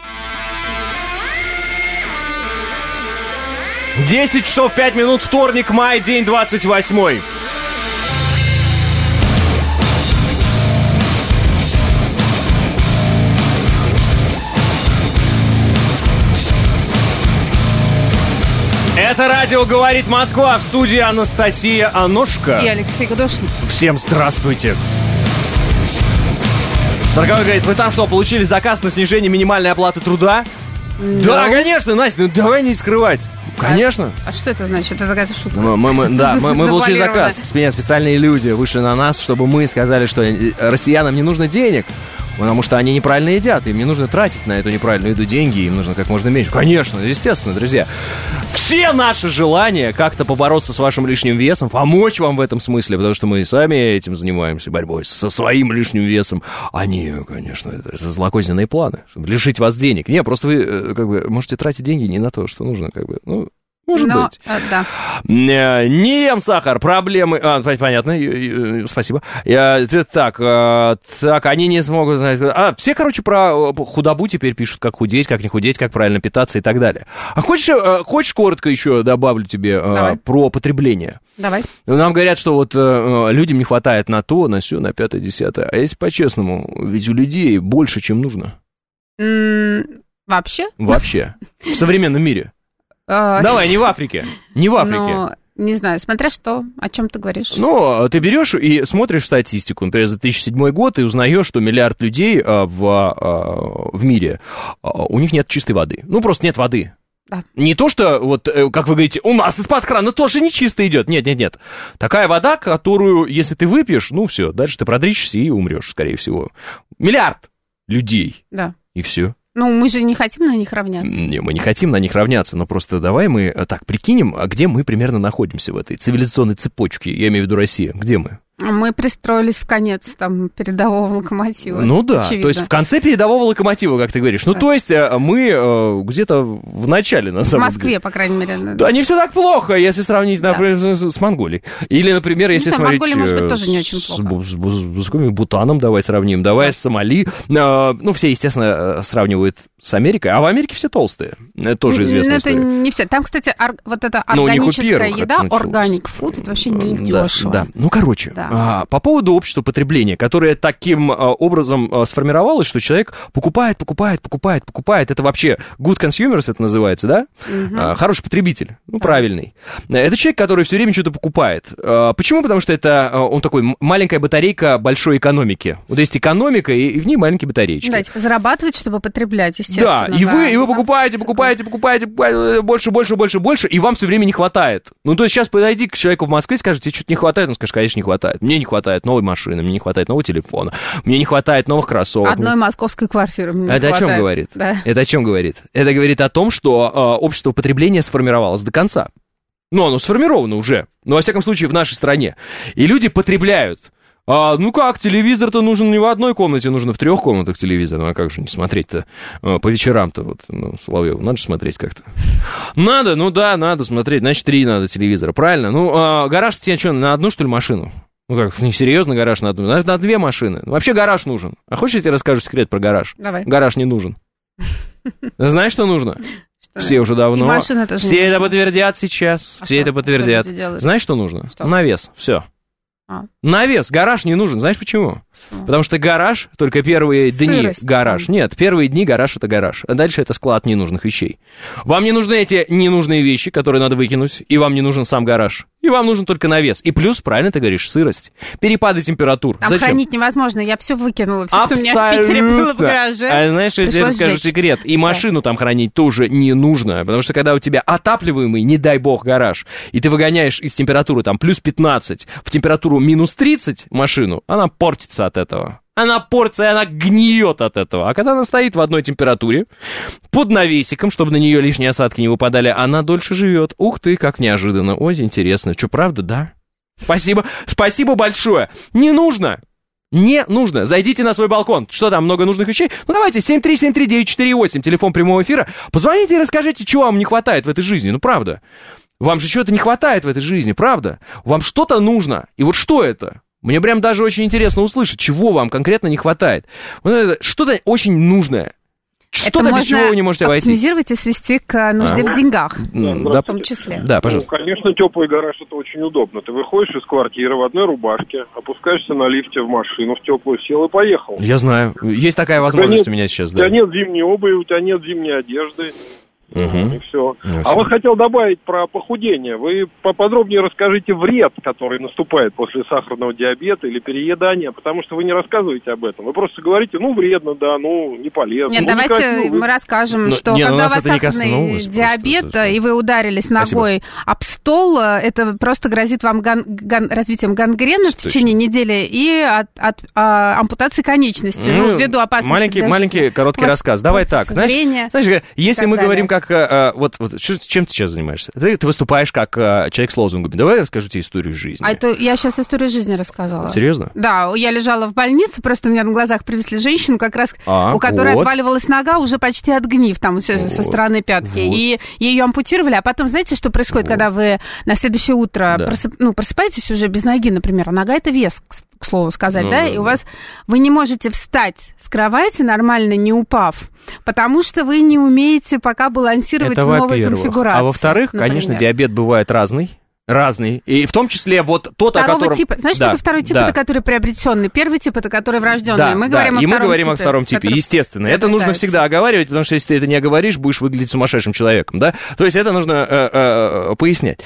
10 часов 5 минут, вторник, май, день 28. Это радио «Говорит Москва», в студии Анастасия Аношка. И Алексей Гудошник. Всем здравствуйте. 40 говорит, вы там что, получили заказ на снижение минимальной оплаты труда? Да, конечно, Настя, ну давай не скрывать. Конечно. А что это значит? Это какая-то шутка. Мы получили заказ. Специальные люди вышли на нас, чтобы мы сказали, что россиянам не нужно денег, потому что они неправильно едят, им не нужно тратить на эту неправильную еду деньги, им нужно как можно меньше. Конечно, естественно, друзья. Все наши желания как-то побороться с вашим лишним весом, помочь вам в этом смысле, потому что мы сами этим занимаемся, борьбой со своим лишним весом. Они, конечно, это злокозненные планы, чтобы лишить вас денег. Не, просто вы как бы можете тратить деньги не на то, что нужно, как бы, ну... Может быть. Да. Не ем сахар, проблемы... понятно, спасибо. Так, они не смогут знать... все, короче, про худобу теперь пишут, как худеть, как не худеть, как правильно питаться и так далее. А хочешь коротко еще добавлю тебе про потребление? Давай. Нам говорят, что вот людям не хватает на то, на сё, на пятое, десятое. А если по-честному, ведь у людей больше, чем нужно. Вообще? Вообще. В современном мире. Давай, не в Африке. Не в Африке. Но, не знаю, смотря что, о чем ты говоришь. Ну, ты берешь и смотришь статистику, например, за 2007 год, и узнаешь, что миллиард людей в мире, у них нет чистой воды. Ну, просто нет воды. Да. Не то, что, вот, как вы говорите, у нас из-под крана тоже не чисто идет. Нет. Такая вода, которую, если ты выпьешь, ну, все, дальше ты продричишься и умрешь, скорее всего. Миллиард людей. Да. И все. Ну, мы же не хотим на них равняться. Не, мы не хотим на них равняться, но просто давай мы так прикинем, где мы примерно находимся в этой цивилизационной цепочке, я имею в виду Россия, где мы? Мы пристроились в конец там передового локомотива. Ну да, очевидно. То есть в конце передового локомотива, как ты говоришь. Ну, да. То есть мы где-то в начале, на самом деле. В Москве, по крайней мере. Да, не все так плохо, если сравнить, например, с Монголией. Или, например, если смотреть... Монголия, может быть, тоже не очень плохо. С Бутаном давай сравним, давай с Сомали. Ну, все, естественно, сравнивают с Америкой, а в Америке все толстые. Это тоже известная история. Это не все. Там, кстати, вот эта органическая еда, органик фуд, это вообще не дешево. Да. Ну, короче, по поводу общества потребления, которое таким образом сформировалось, что человек покупает. Это вообще good consumers, это называется, да? Угу. Хороший потребитель, ну, правильный. Это человек, который все время что-то покупает. Почему? Потому что это он такой маленькая батарейка большой экономики. Вот есть экономика, и в ней маленькие батареечки. Да, типа зарабатывать, чтобы потреблять, естественно. Да, и вы покупаете больше, и вам все время не хватает. Ну, то есть сейчас подойди к человеку в Москве и скажи, тебе что-то не хватает? Он скажет, конечно, не хватает. Мне не хватает новой машины, мне не хватает нового телефона, мне не хватает новых кроссовок. Одной московской квартиры мне не хватает. Это о чем говорит? Да. Это о чем говорит? Это говорит о том, что общество потребления сформировалось до конца. Ну, оно сформировано уже, но, во всяком случае, в нашей стране. И люди потребляют. Ну как, телевизор-то нужен не в одной комнате, нужно в 3 комнатах телевизор. Ну а как же не смотреть-то по вечерам-то, вот, ну, Соловьев, надо же смотреть как-то. Надо, ну да, надо смотреть, значит 3 надо телевизора, правильно? Ну, гараж тебе что, на одну, что ли, машину? Ну как, несерьезно гараж на одну, на 2 машины. Вообще гараж нужен. А хочешь, я тебе расскажу секрет про гараж? Давай. Гараж не нужен. Знаешь, что нужно? Все уже давно. Все это подтвердят сейчас. Все это подтвердят. Знаешь, что нужно? Навес, все. Навес, гараж не нужен. Знаешь почему? Потому что гараж, только первые дни гараж. Нет, первые дни гараж — это гараж. А дальше это склад ненужных вещей. Вам не нужны эти ненужные вещи, которые надо выкинуть, и вам не нужен сам гараж. И вам нужен только навес. И плюс, правильно ты говоришь, сырость. Перепады температур. Там зачем? Хранить невозможно. Я все выкинула. Все, что у меня в Питере было в гараже. А знаешь, я тебе расскажу секрет. И машину там хранить тоже не нужно. Потому что когда у тебя отапливаемый, не дай бог, гараж, и ты выгоняешь из температуры там плюс 15 в температуру минус 30 машину, она портится от этого. Она портится, и она гниет от этого. А когда она стоит в одной температуре, под навесиком, чтобы на нее лишние осадки не выпадали, она дольше живет. Ух ты, как неожиданно. Ой, интересно. Что, правда? Да. Спасибо большое. Не нужно. Не нужно. Зайдите на свой балкон. Что там, много нужных вещей? Ну, давайте, 7373948, телефон прямого эфира. Позвоните и расскажите, чего вам не хватает в этой жизни. Ну, правда. Вам же чего-то не хватает в этой жизни, правда? Вам что-то нужно. И вот что это? Мне прям даже очень интересно услышать, чего вам конкретно не хватает. Вот это что-то очень нужное. Что-то, без чего вы не можете обойтись. Оптимизировать и свести к нужде в деньгах, да, в том числе. Да, пожалуйста. Ну, конечно, теплый гараж — это очень удобно. Ты выходишь из квартиры в одной рубашке, опускаешься на лифте в машину, в теплую, сел и поехал. Я знаю. Есть такая возможность у меня сейчас, да. У тебя нет зимней обуви, у тебя нет зимней одежды. Угу. И все. А вот хотел добавить про похудение. Вы поподробнее расскажите вред, который наступает после сахарного диабета или переедания, потому что вы не рассказываете об этом. Вы просто говорите, ну, вредно, да, ну, не полезно. Нет, ну, давайте мы расскажем, что когда у вас сахарный диабет, и вы ударились ногой об стол, это просто грозит вам развитием гангрены в течение недели и ампутации конечности, ввиду опасности. Маленький короткий рассказ. Давай так. Знаешь, если мы говорим как... Вот чем ты сейчас занимаешься? Ты выступаешь как человек с лозунгами. Давай я расскажу тебе историю жизни. Я сейчас историю жизни рассказала. Серьезно? Да, я лежала в больнице, просто у меня на глазах привезли женщину, как раз у которой отваливалась нога, уже почти отгнив там со стороны пятки. И ее ампутировали. А потом, знаете, что происходит, когда вы на следующее утро просыпаетесь уже без ноги, например, а нога — это вес, к слову сказать, и у вас вы не можете встать с кровати нормально, не упав, потому что вы не умеете пока балансировать в новой конфигурации. А во-вторых, конечно, диабет бывает разный. И в том числе вот тот, второго о котором... типа. Знаешь, что такое второй тип? Это который приобретенный. Первый тип — это который врожденный. Да, мы говорим о втором типе, естественно. Это нужно всегда оговаривать, потому что если ты это не оговоришь, будешь выглядеть сумасшедшим человеком, да? То есть это нужно пояснять.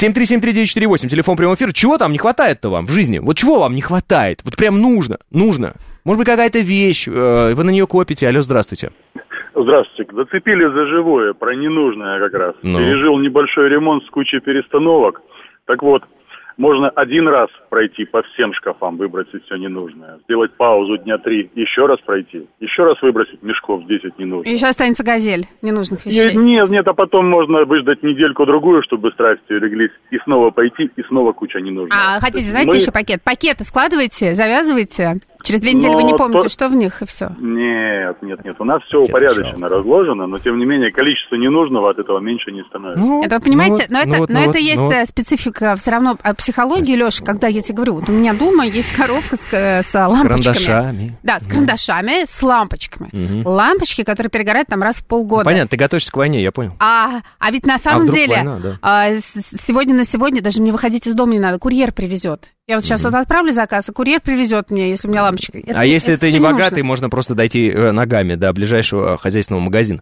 7373948, телефон прямого эфира. Чего там не хватает-то вам в жизни? Вот чего вам не хватает? Вот прям нужно. Может быть, какая-то вещь, вы на нее копите. Алло, здравствуйте. Здравствуйте. Зацепили за живое, про ненужное как раз. Пережил небольшой ремонт с кучей перестановок. Так вот, можно один раз пройти по всем шкафам, выбросить все ненужное. Сделать паузу дня 3, еще раз пройти. Еще раз выбросить мешков 10 ненужных. И еще останется газель ненужных вещей. Нет, а потом можно выждать недельку-другую, чтобы страсти улеглись. И снова пойти, и снова куча ненужных. А хотите, знаете, еще пакет? Пакеты складываете, завязываете. Через 2 недели вы не помните, что в них, и все. Нет. У нас все упорядочено, разложено, но тем не менее количество ненужного от этого меньше не становится. Это вы понимаете? Это есть специфика все равно психологии, Леша, когда я тебе говорю, вот у меня дома есть коробка с лампочками. С карандашами. Да, с карандашами, с лампочками. Лампочки, которые перегорают там раз в полгода. Понятно, ты готовишься к войне, я понял. А ведь на самом деле война, да. сегодня на сегодня даже мне выходить из дома не надо, курьер привезет. Я вот сейчас отправлю заказ, и курьер привезет мне, если у меня лампочка. Если ты не богатый, можно просто дойти ногами до ближайшего хозяйственного магазина.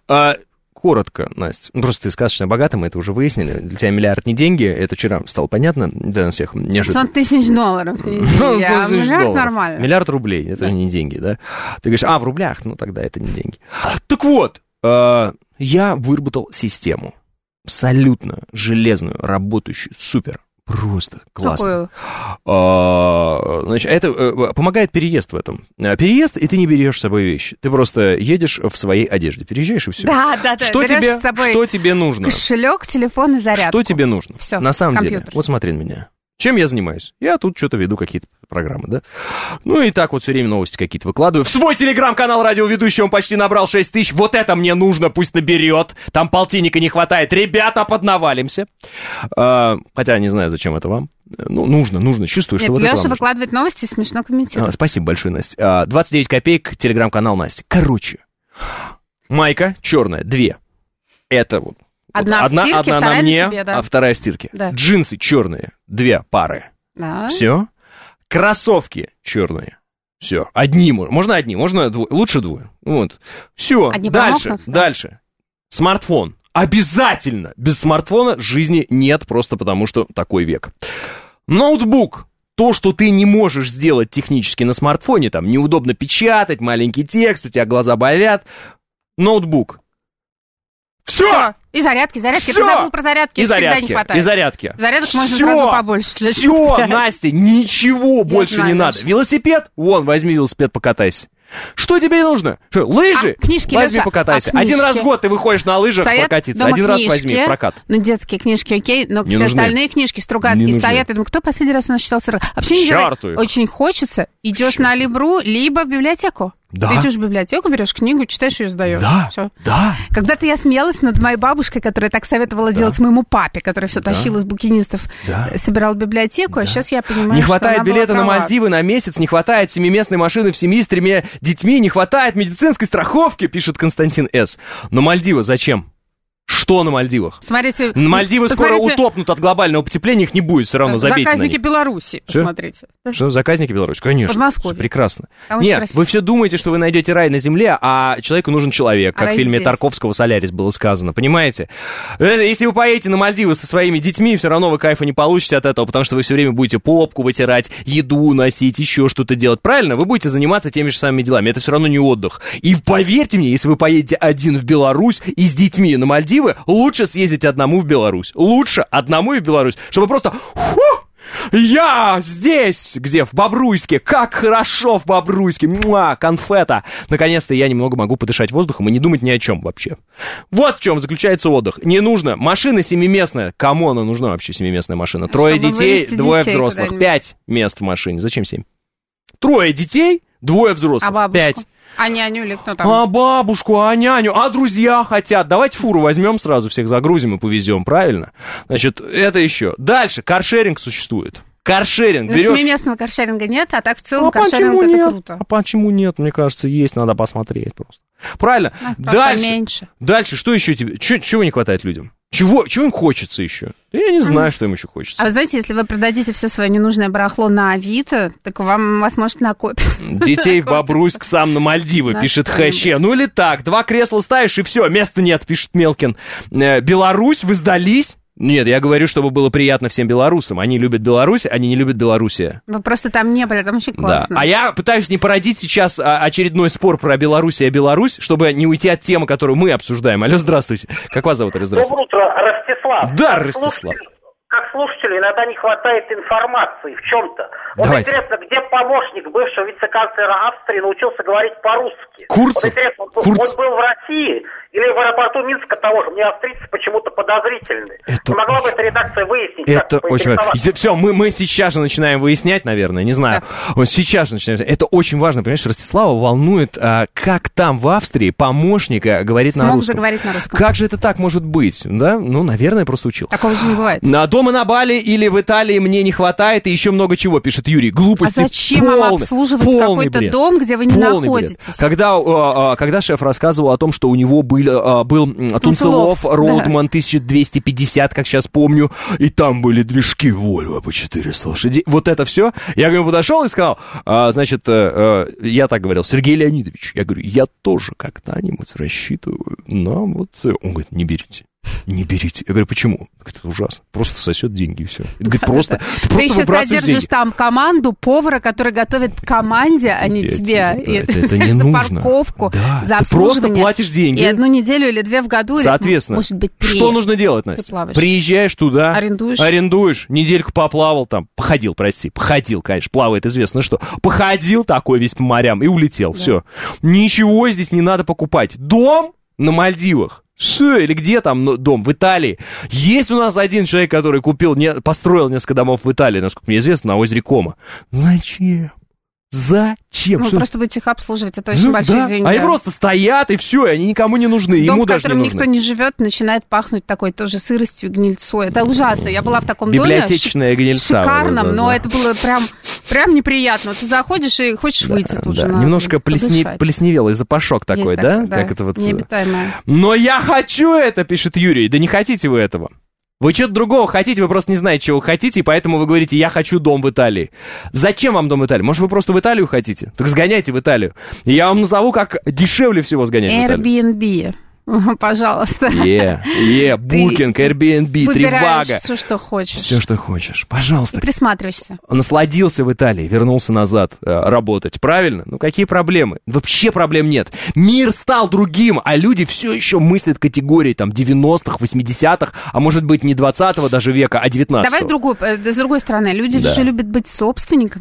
Коротко, Настя, просто ты сказочно богата, мы это уже выяснили. Для тебя миллиард не деньги, это вчера стало понятно для всех. Неожиданно. 100 тысяч долларов. Миллиард нормально. Миллиард рублей, это же не деньги, да? Ты говоришь, в рублях, ну тогда это не деньги. Так вот, я выработал систему, абсолютно железную, работающую, супер. Просто классно. Значит, это помогает переезд в этом. Переезд, и ты не берешь с собой вещи. Ты просто едешь в своей одежде. Переезжаешь, и все. Да. Что тебе нужно? Кошелек, телефон и зарядку. Что тебе нужно? Все, на самом компьютер. деле. Вот смотри на меня. Чем я занимаюсь? Я тут что-то веду, какие-то программы, да? Ну и так вот все время новости какие-то выкладываю. В свой телеграм-канал радиоведущий он почти набрал 6 тысяч. Вот это мне нужно, пусть наберет. Там полтинника не хватает. Ребята, поднавалимся. Хотя не знаю, зачем это вам. Ну, нужно. Чувствую, что вот это вам Леша выкладывает новости и смешно комментирует. Спасибо большое, Настя. 29 копеек, телеграм-канал Насти. Короче, майка черная, 2. Это вот. Одна в стирке, одна вторая на мне, на тебе, да. А вторая в стирке. Да. Джинсы черные, 2 пары. Да. Все. Кроссовки черные. Все. Одни, можно одни, можно лучше 2. Вот. Все. Дальше. Смартфон. Обязательно. Без смартфона жизни нет, просто потому что такой век. Ноутбук. То, что ты не можешь сделать технически на смартфоне, там неудобно печатать, маленький текст, у тебя глаза болят. Ноутбук. Все! И зарядки. Всё! Ты забыл про зарядки. И зарядки. Зарядок можно сразу побольше. Все, Настя, ничего больше не надо. Велосипед? Вон, возьми велосипед, покатайся. Что тебе нужно? Что, лыжи? Книжки, возьми, Лёша, покатайся. Один раз в год ты выходишь на лыжах прокатиться. Один раз возьми в прокат. Ну, детские книжки, окей, но не все нужны. остальные книжки Стругацкие стоят. Я думаю, кто последний раз у нас читал Стругацкий? Вообще не делай. Очень хочется. Идешь на Либру, либо в библиотеку. Да. Ты идешь в библиотеку, берешь книгу, читаешь ее, сдаешь. Да, всё. да. Когда-то я смеялась над моей бабушкой, которая так советовала делать моему папе, который все тащил из букинистов, собирал библиотеку, а сейчас я понимаю, не хватает что она билета была на права. Мальдивы на месяц, не хватает семиместной машины в семье с 3 детьми, не хватает медицинской страховки, пишет Константин С. Но Мальдивы зачем? Что на Мальдивах? Смотрите, Мальдивы скоро утопнут от глобального потепления, их не будет, все равно забейте заказники на них. Беларуси, посмотрите. Что, заказники Беларуси? Конечно. Подмосковье. Прекрасно. Там очень Нет, красиво. вы все думаете, что вы найдете рай на земле, а человеку нужен человек, как в фильме здесь. Тарковского «Солярис» было сказано, понимаете? Если вы поедете на Мальдивы со своими детьми, все равно вы кайфа не получите от этого, потому что вы все время будете попку вытирать, еду носить, еще что-то делать. Правильно? Вы будете заниматься теми же самыми делами. Это все равно не отдых. И поверьте мне, если вы поедете один в Беларусь и с детьми на Мальдивы, лучше съездить одному в Беларусь. Лучше одному и в Беларусь, чтобы просто... Я здесь, где? В Бобруйске. Как хорошо в Бобруйске. Муа, конфета. Наконец-то я немного могу подышать воздухом и не думать ни о чем вообще. Вот в чем заключается отдых. Не нужно. Машина семиместная. Кому она нужна вообще, семиместная машина? 3 детей, 2 взрослых. 5 мест в машине. Зачем 7? 3 детей, 2 взрослых. А бабушку? 5. А няню или кто там? А бабушку, а няню, а друзья хотят. Давайте фуру возьмем сразу, всех загрузим и повезем, правильно? Значит, это еще. Дальше, каршеринг существует. Каршеринг берешь... Семиместного каршеринга нет, а так в целом каршеринг это нет? круто. А почему нет? Мне кажется, есть, надо посмотреть просто. Правильно. Дальше. Меньше. Дальше, что еще тебе? Чего не хватает людям? Чего им хочется еще? Я не знаю, что им еще хочется. А вы знаете, если вы продадите все свое ненужное барахло на Авито, так вас может накопить. Детей в Бобруйск сам на Мальдивы, пишет Хэще. Ну или так, 2 кресла ставишь и все, места нет, пишет Мелкин. Беларусь, вы сдались? Нет, я говорю, чтобы было приятно всем белорусам. Они любят Беларусь, они не любят Белоруссия. Вы просто там не были, там очень классно. Да. А я пытаюсь не породить сейчас очередной спор про Белоруссию и Беларусь, чтобы не уйти от темы, которую мы обсуждаем. Алло, здравствуйте. Как вас зовут, Алло, здравствуйте? Доброе утро, Ростислав. Да, Ростислав. Как слушателю иногда не хватает информации в чем-то. Вот Давайте. интересно, где помощник бывшего вице-канцлера Австрии научился говорить по-русски? Курцев? Вот интересно, он был в России или в аэропорту Минска того же? Мне австрийцы почему-то подозрительны. Не могла бы эта редакция выяснить? Это очень важно. Все, мы сейчас же начинаем выяснять, наверное, не знаю. Вот сейчас же начинаем. Это очень важно, понимаешь, Ростислава волнует, как там в Австрии помощника говорит на русском. заговорить на русском. Как же это так может быть? Да? Ну, наверное, просто учил. Такого же не бывает. Дома на Бали или в Италии мне не хватает, и еще много чего, пишет Юрий. Глупости. А зачем вам обслуживать какой-то бред. дом, где вы не Полный находитесь? Бред. Когда шеф рассказывал о том, что у него был Тунцелов Роудман 1250, как сейчас помню, и там были движки Volvo по 400 лошадей. Вот это все. Я к нему подошел и сказал, я так говорил, Сергей Леонидович, я говорю, я тоже когда-нибудь рассчитываю на вот... Он говорит, не берите. Не берите. Я говорю, почему? Это ужасно. Просто сосет деньги и все. Говорит, просто Ты еще выбрасываешь содержишь деньги. там команду повара, который готовит команде, а не тебе. Это не за нужно. парковку, Да, за ты просто обслуживание. платишь деньги. И 1 неделю или 2 в году. Соответственно, или, может быть, 3. что нужно делать, Настя? плаваешь. Приезжаешь туда, Арендуешь, недельку поплавал там, походил, конечно, плавает известно что. Походил такой весь по морям и улетел, все. Ничего здесь не надо покупать. Дом на Мальдивах. Что, или где там дом? В Италии. Есть у нас один человек, который построил несколько домов в Италии, насколько мне известно, на озере Кома. Зачем? Зачем? Ну, просто будете их обслуживать, это очень большие деньги. Они просто стоят, и все, и они никому не нужны, Дом, ему в даже не котором нужны. никто не живет, начинает пахнуть такой тоже сыростью, гнильцой. Это ужасно. Я была в таком Библиотечная доме. гнильца. Шикарном, Да. но это было прям неприятно. Ты заходишь и хочешь выйти тут же. Немножко плесневелый запашок такой, Есть да? такое, Как это вот... необитаемое. Но я хочу это, пишет Юрий. Да не хотите вы этого. Вы что-то другого хотите, вы просто не знаете, чего вы хотите, и поэтому вы говорите, я хочу дом в Италии. Зачем вам дом в Италии? Может, вы просто в Италию хотите? Так сгоняйте в Италию. Я вам назову, как дешевле всего сгонять в Италию. Airbnb. Пожалуйста. Booking, Airbnb, Trivago. Все, что хочешь. Все, что хочешь. Пожалуйста. И присматриваешься. Насладился в Италии, вернулся назад работать. Правильно? Ну, какие проблемы? Вообще проблем нет. Мир стал другим, а люди все еще мыслят категории там 90-х, 80-х, а может быть не 20-го даже века, а 19-го. Давай с другой стороны. Люди же любят быть собственниками.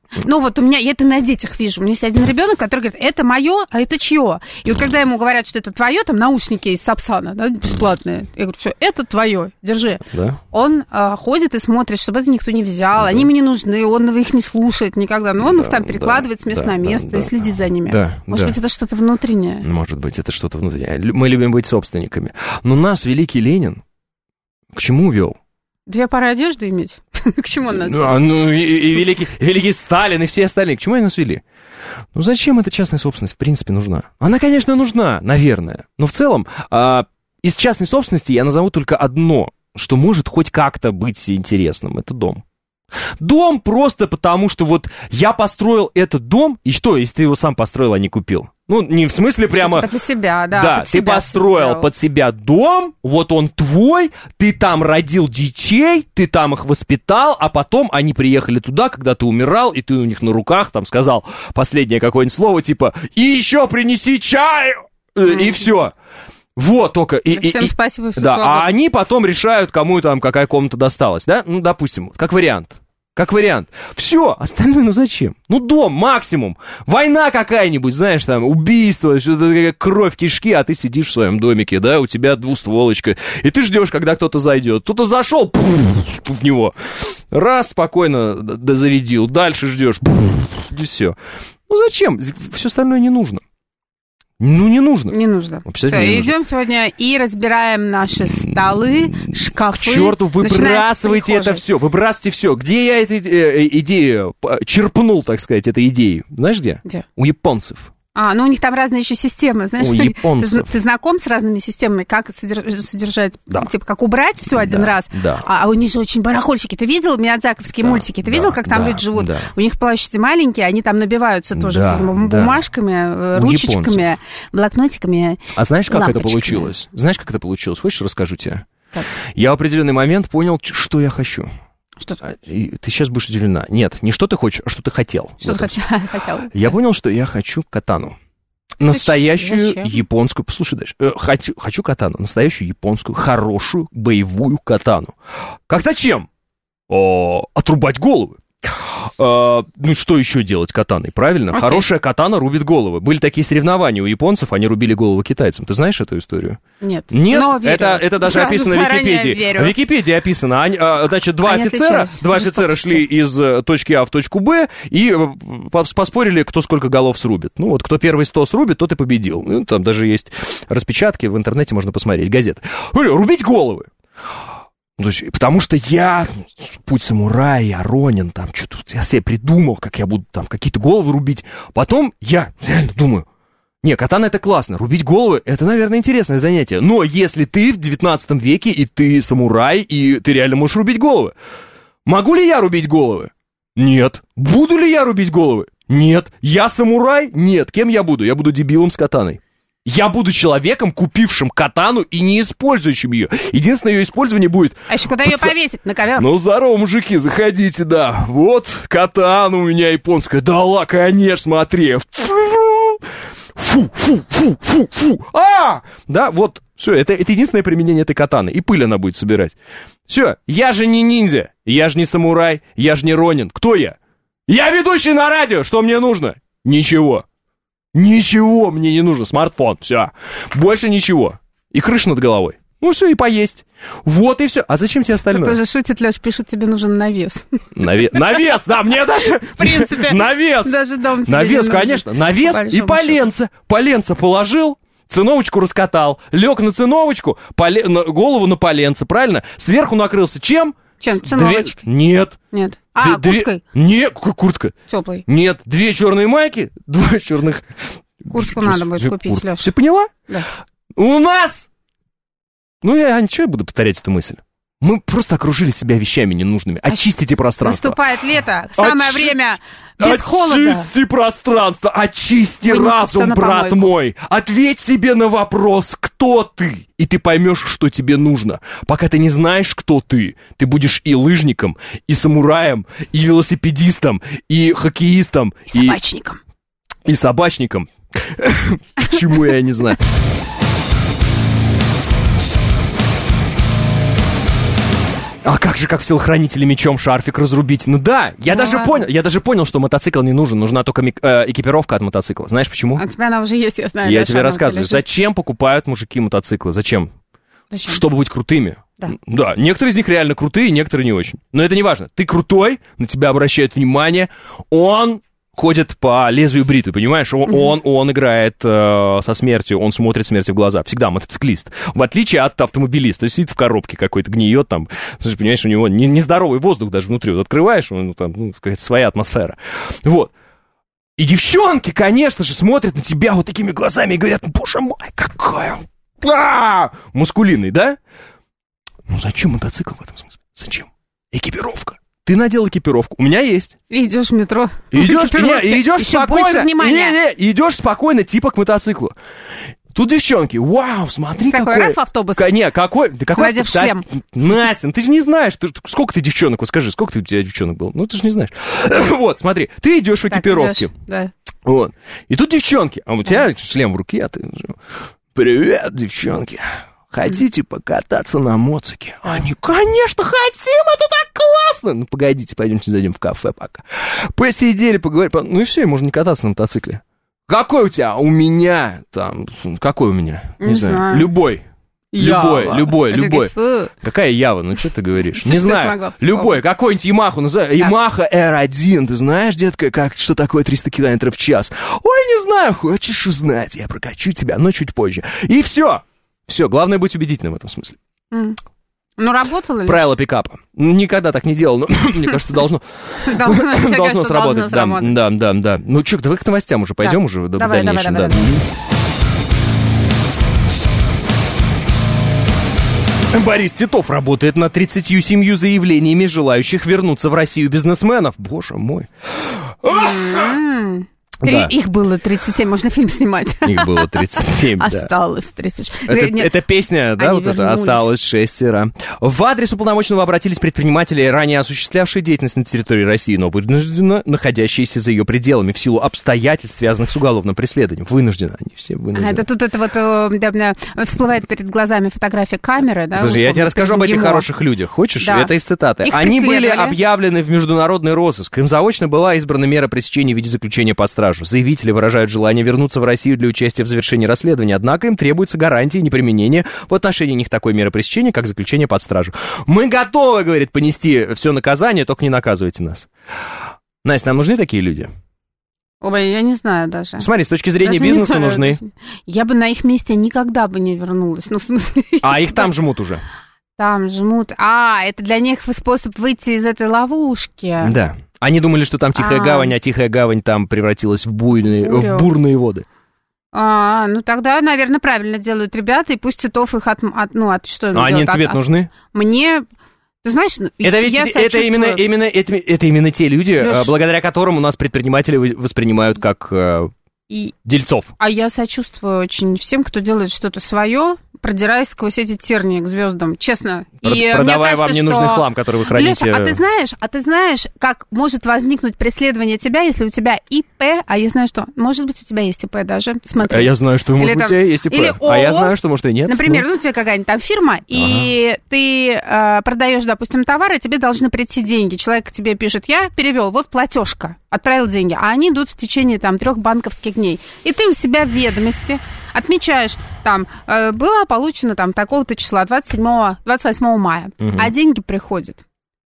Ну вот у меня, я это на детях вижу. У меня есть один ребенок, который говорит, это мое, а это чье? И вот когда ему говорят, что это твое, там наушники из Сапсана, да, бесплатные, я говорю, все, это твое, держи. Да? Он ходит и смотрит, чтобы это никто не взял, они ему не нужны, он их не слушает никогда, но он их там перекладывает с места на место и следит за ними. Может быть, это что-то внутреннее? Может быть, это что-то внутреннее. Мы любим быть собственниками. Но нас великий Ленин к чему вел? 2 пары одежды иметь? К чему он нас вел? И великий Сталин, и все остальные. К чему они нас вели? Ну, зачем эта частная собственность, в принципе, нужна? Она, конечно, нужна, наверное. Но в целом, из частной собственности я назову только одно, что может хоть как-то быть интересным. Это дом. Дом просто потому, что вот я построил этот дом, и что, если ты его сам построил, а не купил? Ну, не в смысле прямо... Для себя, да. Да, ты построил под себя дом, вот он твой, ты там родил детей, ты там их воспитал, а потом они приехали туда, когда ты умирал, и ты у них на руках там сказал последнее какое-нибудь слово, типа «И еще принеси чай!» И все. Вот только. Всем спасибо, все да, свободу. А они потом решают, кому там какая комната досталась, да? Ну, допустим, как вариант. Все, остальное, ну зачем? Ну, дом, максимум. Война какая-нибудь, знаешь, там, убийство, что-то, кровь, кишки, а ты сидишь в своем домике, да, у тебя двустволочка, и ты ждешь, когда кто-то зайдет. Кто-то зашел, в него. Раз, спокойно дозарядил, дальше ждешь, и все. Ну, зачем? Все остальное не нужно. Ну, не нужно. Не нужно. Все, идем сегодня и разбираем наши столы, шкафы. К черту, выбрасывайте это все, выбрасывайте все. Где я эту идею черпнул, так сказать, этой идеи? Знаешь где? Где? У японцев. Ну у них там разные еще системы, знаешь, у японцев. Ты знаком с разными системами, как содержать, да. Типа, как убрать все один раз, да. А у них же очень барахольщики. Ты видел миядзаковские мультики? Ты видел, как там люди живут? Да. У них площади маленькие, они там набиваются тоже всякими бумажками, ручечками, блокнотиками. А знаешь, как лампочками. Это получилось? Хочешь, расскажу тебе? Так. Я в определенный момент понял, что я хочу. Что? И ты сейчас будешь удивлена. Нет, не что ты хочешь, а что ты хотел. Что ты хотел? Я понял, что я хочу катану. Настоящую японскую... Послушай дальше. Хочу катану. Настоящую японскую, хорошую, боевую катану. Как зачем? Отрубать головы. Ну, что еще делать катаной, правильно? Okay. Хорошая катана рубит головы. Были такие соревнования у японцев, они рубили голову китайцам. Ты знаешь эту историю? Нет. Нет? Это даже описано в Википедии. В Википедии описано. Значит, два офицера шли из точки А в точку Б и поспорили, кто сколько голов срубит. Ну, вот кто первый 100 срубит, тот и победил. Ну, там даже есть распечатки, в интернете можно посмотреть, газеты. Рубить головы. То есть, потому что я, путь самурая, я Ронин, там, что-то я себе придумал, как я буду там какие-то головы рубить. Потом я реально думаю, не, катана это классно, рубить головы, это, наверное, интересное занятие. Но если ты в 19 веке, и ты самурай, и ты реально можешь рубить головы. Могу ли я рубить головы? Нет. Буду ли я рубить головы? Нет. Я самурай? Нет. Кем я буду? Я буду дебилом с катаной. Я буду человеком, купившим катану и не использующим ее. Единственное ее использование будет... А еще куда ее повесить? На ковер? Ну, здорово, мужики, заходите, да. Вот катана у меня японская. Да ла, конечно, смотри. Фу. Да, вот, все, это единственное применение этой катаны. И пыль она будет собирать. Все, я же не ниндзя, я же не самурай, я же не Ронин. Кто я? Я ведущий на радио, что мне нужно? Ничего. Ничего мне не нужно, смартфон, все. Больше ничего. И крыша над головой. Ну все, и поесть. Вот и все. А зачем тебе остальное? Кто же шутит, Леш, пишут, тебе нужен навес. Навес, да, мне даже... В принципе. Навес. Даже дом тебе навес, конечно. Навес и поленце. Поленце положил, циновочку раскатал, лег на циновочку, голову на поленце, правильно? Сверху накрылся чем? Чем? Циновочкой? Нет. Курткой? Нет, куртка. Теплой? Нет, 2 черные майки, 2 черных... Куртку надо будет купить, Леша. Все поняла? Да. У нас... Ну, я ничего, я буду повторять эту мысль. Мы просто окружили себя вещами ненужными. Очистите пространство. Наступает лето, самое время без холода. Очисти пространство, очисти разум, брат мой. Ответь себе на вопрос, кто ты, и ты поймешь, что тебе нужно. Пока ты не знаешь, кто ты будешь и лыжником, и самураем, и велосипедистом, и хоккеистом, и собачником. И собачником. Почему, я не знаю. А как же, как в телохранителе мечом шарфик разрубить? Ну да, я даже понял, что мотоцикл не нужен, нужна только экипировка от мотоцикла. Знаешь почему? А у тебя она уже есть, я знаю. Я тебе рассказываю. Зачем покупают мужики мотоциклы? Зачем? Чтобы быть крутыми. Да, некоторые из них реально крутые, некоторые не очень. Но это не важно. Ты крутой, на тебя обращают внимание, он ходит по лезвию бритвы, понимаешь? Он играет со смертью, он смотрит смерти в глаза. Всегда мотоциклист. В отличие от автомобилиста. То есть сидит в коробке какой-то, гниет там. Слушай, понимаешь, у него нездоровый воздух даже внутри. Вот открываешь, там какая-то своя атмосфера. Вот. И девчонки, конечно же, смотрят на тебя вот такими глазами и говорят: боже мой, какая мускулинный, да? Ну зачем мотоцикл в этом смысле? Зачем? Экипировка. Ты надел экипировку. У меня есть. Идешь в метро. Идешь спокойно. Идешь спокойно, типа к мотоциклу. Тут девчонки, вау, смотри, какой. Раз в автобус. Не, какой? Да какой надев шлем. Настя, ты же не знаешь, сколько ты девчонок, вот скажи, сколько у тебя девчонок было? Ну, ты же не знаешь. Вот, смотри, ты идешь в экипировке. Да. Вот. И тут девчонки, а у тебя шлем в руке, а ты... Привет, девчонки. Хотите покататься на моцике? Они, конечно, хотим, это так классно! Ну, погодите, пойдемте зайдем в кафе пока. Посидели, поговорили, ну и все, и можно не кататься на мотоцикле. Какой у тебя? У меня, там, какой у меня? Не знаю. Любой. Любой. Какая Ява? Ну, что ты говоришь? Не знаю. Любой. Какой-нибудь Ямаху называй. Ямаха R1. Ты знаешь, детка, что такое 300 км в час? Ой, не знаю. Хочешь узнать? Я прокачу тебя, но чуть позже. И все. Все, главное быть убедительным в этом смысле. Ну, работало ли? Правило пикапа. Никогда так не делал, но, мне кажется, должно сработать. Да. Ну, что, давай к новостям уже пойдем уже в дальнейшем. Давай. Борис Титов работает над 37 заявлениями желающих вернуться в Россию бизнесменов. Боже мой. Их было 37, можно фильм снимать. Их было 37, да. Осталось 36. Это песня, да, вот это? Осталось 6. В адрес уполномоченного обратились предприниматели, ранее осуществлявшие деятельность на территории России, но вынужденно находящиеся за ее пределами в силу обстоятельств, связанных с уголовным преследованием. Вынуждены, они все вынуждены. Это тут всплывает перед глазами фотография камеры, да? Подожди, я тебе расскажу об этих хороших людях. Хочешь? Да. Это из цитаты. Они были объявлены в международный розыск. Им заочно была избрана мера пресечения в виде заключения под стражу. Заявители выражают желание вернуться в Россию для участия в завершении расследования, однако им требуются гарантии неприменения в отношении них такой меры пресечения, как заключение под стражу. Мы готовы, говорит, понести все наказание, только не наказывайте нас. Настя, нам нужны такие люди? Ой, я не знаю даже. Смотри, с точки зрения даже бизнеса нужны. Я бы на их месте никогда бы не вернулась. Ну, в смысле... А их там жмут уже. Там жмут. Это для них способ выйти из этой ловушки. Да. Они думали, что там тихая гавань, а тихая гавань там превратилась в бурные воды. Ну тогда, наверное, правильно делают ребята, и пусть Титов их что они тебе нужны? Мне... Ты знаешь, это именно те люди, Леш, благодаря которым у нас предприниматели воспринимают как дельцов. А я сочувствую очень всем, кто делает что-то свое, продираясь сквозь эти тернии к звездам, честно. Продавая вам ненужный хлам, который вы храните. Леша, а ты знаешь, как может возникнуть преследование тебя, если у тебя ИП, а я знаю, что, может быть, у тебя есть ИП даже, смотри. А я знаю, что, может быть, у тебя есть ИП, а я знаю, что, может, и нет. Например, у тебя какая-нибудь там фирма, и ты продаешь, допустим, товар, и тебе должны прийти деньги. Человек тебе пишет: я перевел, вот платежка, отправил деньги, а они идут в течение 3 банковских дней. И ты у себя в ведомости отмечаешь, было получено такого-то числа, 28 мая, а деньги приходят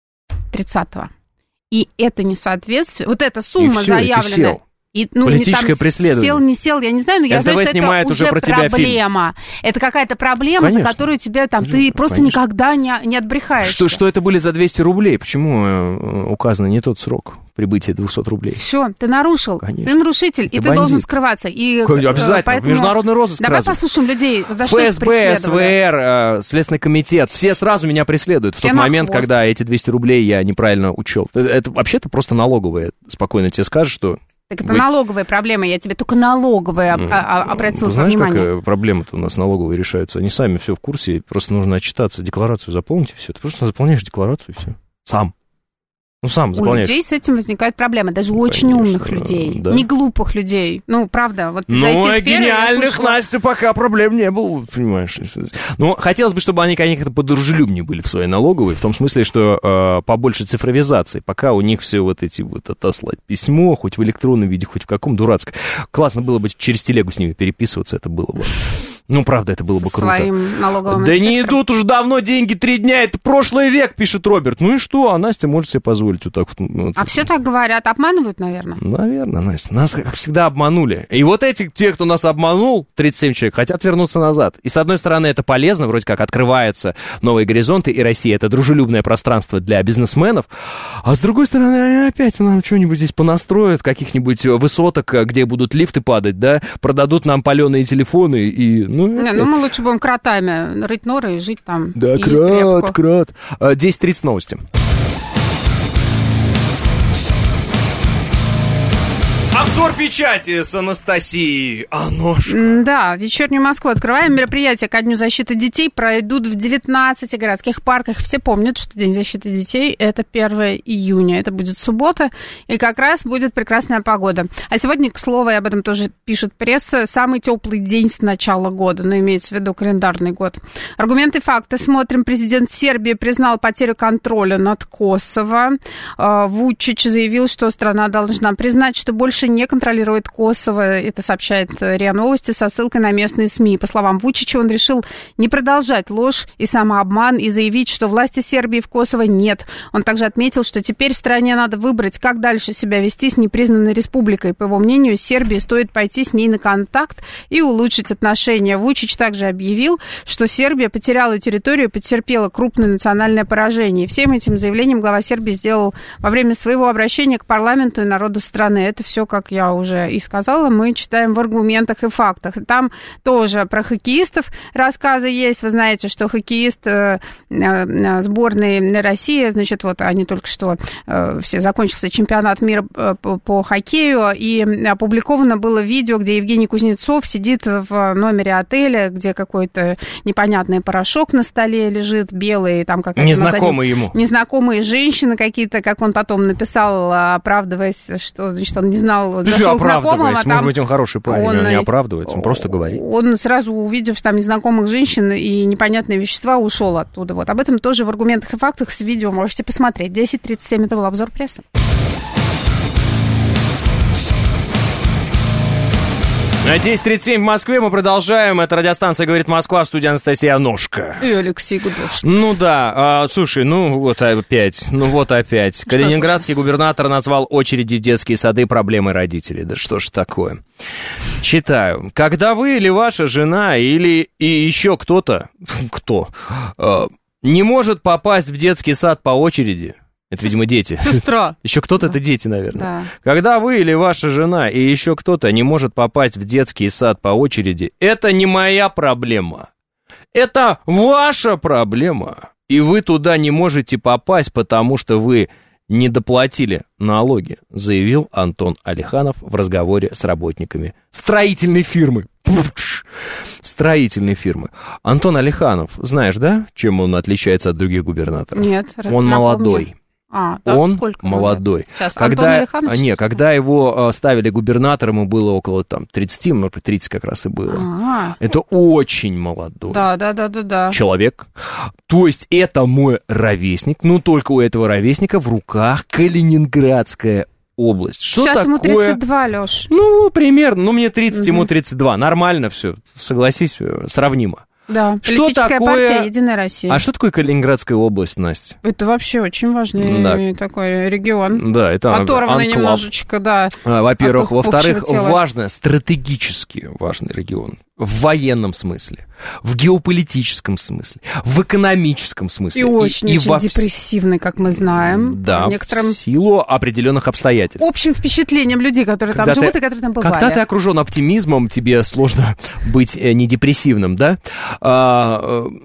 30-го. И это несоответствие, вот эта сумма заявленная... Политическое преследование. Сел, не сел, я не знаю, но я знаю, что это уже про тебя проблема. Это какая-то проблема, конечно, за которую тебе ты просто никогда не отбрехаешься. Что это были за 200 рублей? Почему указано не тот срок прибытия 200 рублей? Все, ты нарушил. Конечно. Ты нарушитель, и ты должен скрываться. И, обязательно, поэтому... международный розыск. Давай послушаем людей, за что ФСБ, СВР, Следственный комитет, все сразу меня преследуют в тот момент, когда эти 200 рублей я неправильно учел. Это вообще-то просто налоговые. Спокойно тебе скажут, что... Так это налоговые проблемы, я тебе только налоговые обратила внимание. Знаешь, как проблемы-то у нас налоговые решаются? Они сами все в курсе, просто нужно отчитаться, декларацию заполнить, и все. Ты просто заполняешь декларацию, и все. Сам. Ну, сам У заполняешь. людей с этим возникают проблемы, даже у очень умных людей, да. не глупых людей. Ну, правда, вот из IT-сферы... гениальных, Настя, пока проблем не было, понимаешь. Ну, хотелось бы, чтобы они как-то подружелюбнее были в своей налоговой, в том смысле, что побольше цифровизации, пока у них все вот эти вот отослать письмо, хоть в электронном виде, хоть в каком дурацком. Классно было бы через телегу с ними переписываться, это было бы... Ну, правда, это было бы круто. Своим налоговым да инспектором. не идут уже давно деньги 3 дня, это прошлый век, пишет Роберт. Ну и что, а Настя может себе позволить вот так вот. А все так говорят, обманывают, наверное? Наверное, Настя, нас, как всегда, обманули. И вот те, кто нас обманул, 37 человек, хотят вернуться назад. И, с одной стороны, это полезно, вроде как открываются новые горизонты, и Россия — это дружелюбное пространство для бизнесменов. А с другой стороны, они опять нам что-нибудь здесь понастроят, каких-нибудь высоток, где будут лифты падать, да, продадут нам паленые телефоны и... Ну, мы лучше будем кротами рыть норы и жить там. Да, крат. 10:30 новости. Обзор печати с Анастасией Аношко. Да, вечернюю Москву открываем. Мероприятия ко Дню защиты детей пройдут в 19 городских парках. Все помнят, что День защиты детей – это 1 июня. Это будет суббота, и как раз будет прекрасная погода. А сегодня, к слову, и об этом тоже пишет пресса, самый теплый день с начала года, но имеется в виду календарный год. Аргументы и факты смотрим. Президент Сербии признал потерю контроля над Косово. Вучич заявил, что страна должна признать, что больше не контролирует Косово. Это сообщает РИА Новости со ссылкой на местные СМИ. По словам Вучича, он решил не продолжать ложь и самообман и заявить, что власти Сербии в Косово нет. Он также отметил, что теперь стране надо выбрать, как дальше себя вести с непризнанной республикой. По его мнению, Сербии стоит пойти с ней на контакт и улучшить отношения. Вучич также объявил, что Сербия потеряла территорию и потерпела крупное национальное поражение. И всем этим заявлением глава Сербии сделал во время своего обращения к парламенту и народу страны. Это все, как я уже и сказала, мы читаем в аргументах и фактах. И там тоже про хоккеистов рассказы есть. Вы знаете, что хоккеист сборной России, значит, вот они только что все закончился чемпионат мира по хоккею, и опубликовано было видео, где Евгений Кузнецов сидит в номере отеля, где какой-то непонятный порошок на столе лежит, белый, там какая-то... Незнакомые ему. Незнакомые женщины какие-то, как он потом написал, оправдываясь, что, значит, он не знал, зашел к знакомым, а там... Может быть, он хороший парень, он не оправдывается, он просто говорит. Он сразу, увидев там незнакомых женщин и непонятные вещества, ушел оттуда. Вот об этом тоже в аргументах и фактах с видео можете посмотреть. 10:37, это был обзор прессы. На 10:37 в Москве мы продолжаем. Это радиостанция «Говорит Москва», в студии Анастасия Аношко. И Алексей Гудошин. Ну да, слушай, вот опять. Калининградский губернатор назвал очереди в детские сады проблемой родителей. Да что ж такое? Читаю. Когда вы или ваша жена, или и еще кто-то, не может попасть в детский сад по очереди... Это, видимо, дети. Сестра. Еще кто-то, это дети, наверное. Да. Когда вы или ваша жена и еще кто-то не может попасть в детский сад по очереди, это не моя проблема. Это ваша проблема. И вы туда не можете попасть, потому что вы не доплатили налоги, заявил Антон Алиханов в разговоре с работниками строительной фирмы. Строительной фирмы. Антон Алиханов, знаешь, да, чем он отличается от других губернаторов? Нет. Он молодой. Он молодой. Сейчас, когда его ставили губернатором, ему было около 30, может быть, 30 как раз и было. Это очень молодой человек. То есть это мой ровесник, но только у этого ровесника в руках Калининградская область. Что сейчас такое? Ему 32, Лёш. Ну, примерно. Мне 30, ему 32. Нормально все. Согласись, сравнимо. Да, что политическая такое... партия «Единая Россия». А что такое Калининградская область, Настя? Это вообще очень важный такой регион. Да, это оторванный анклав. Немножечко, да. Во-первых. Во-вторых, стратегически важный регион. В военном смысле, в геополитическом смысле, в экономическом смысле. И очень депрессивный, как мы знаем. Да, в силу определенных обстоятельств. Общим впечатлением людей, которые там живут и которые там бывали. Когда ты окружен оптимизмом, тебе сложно быть не депрессивным, да?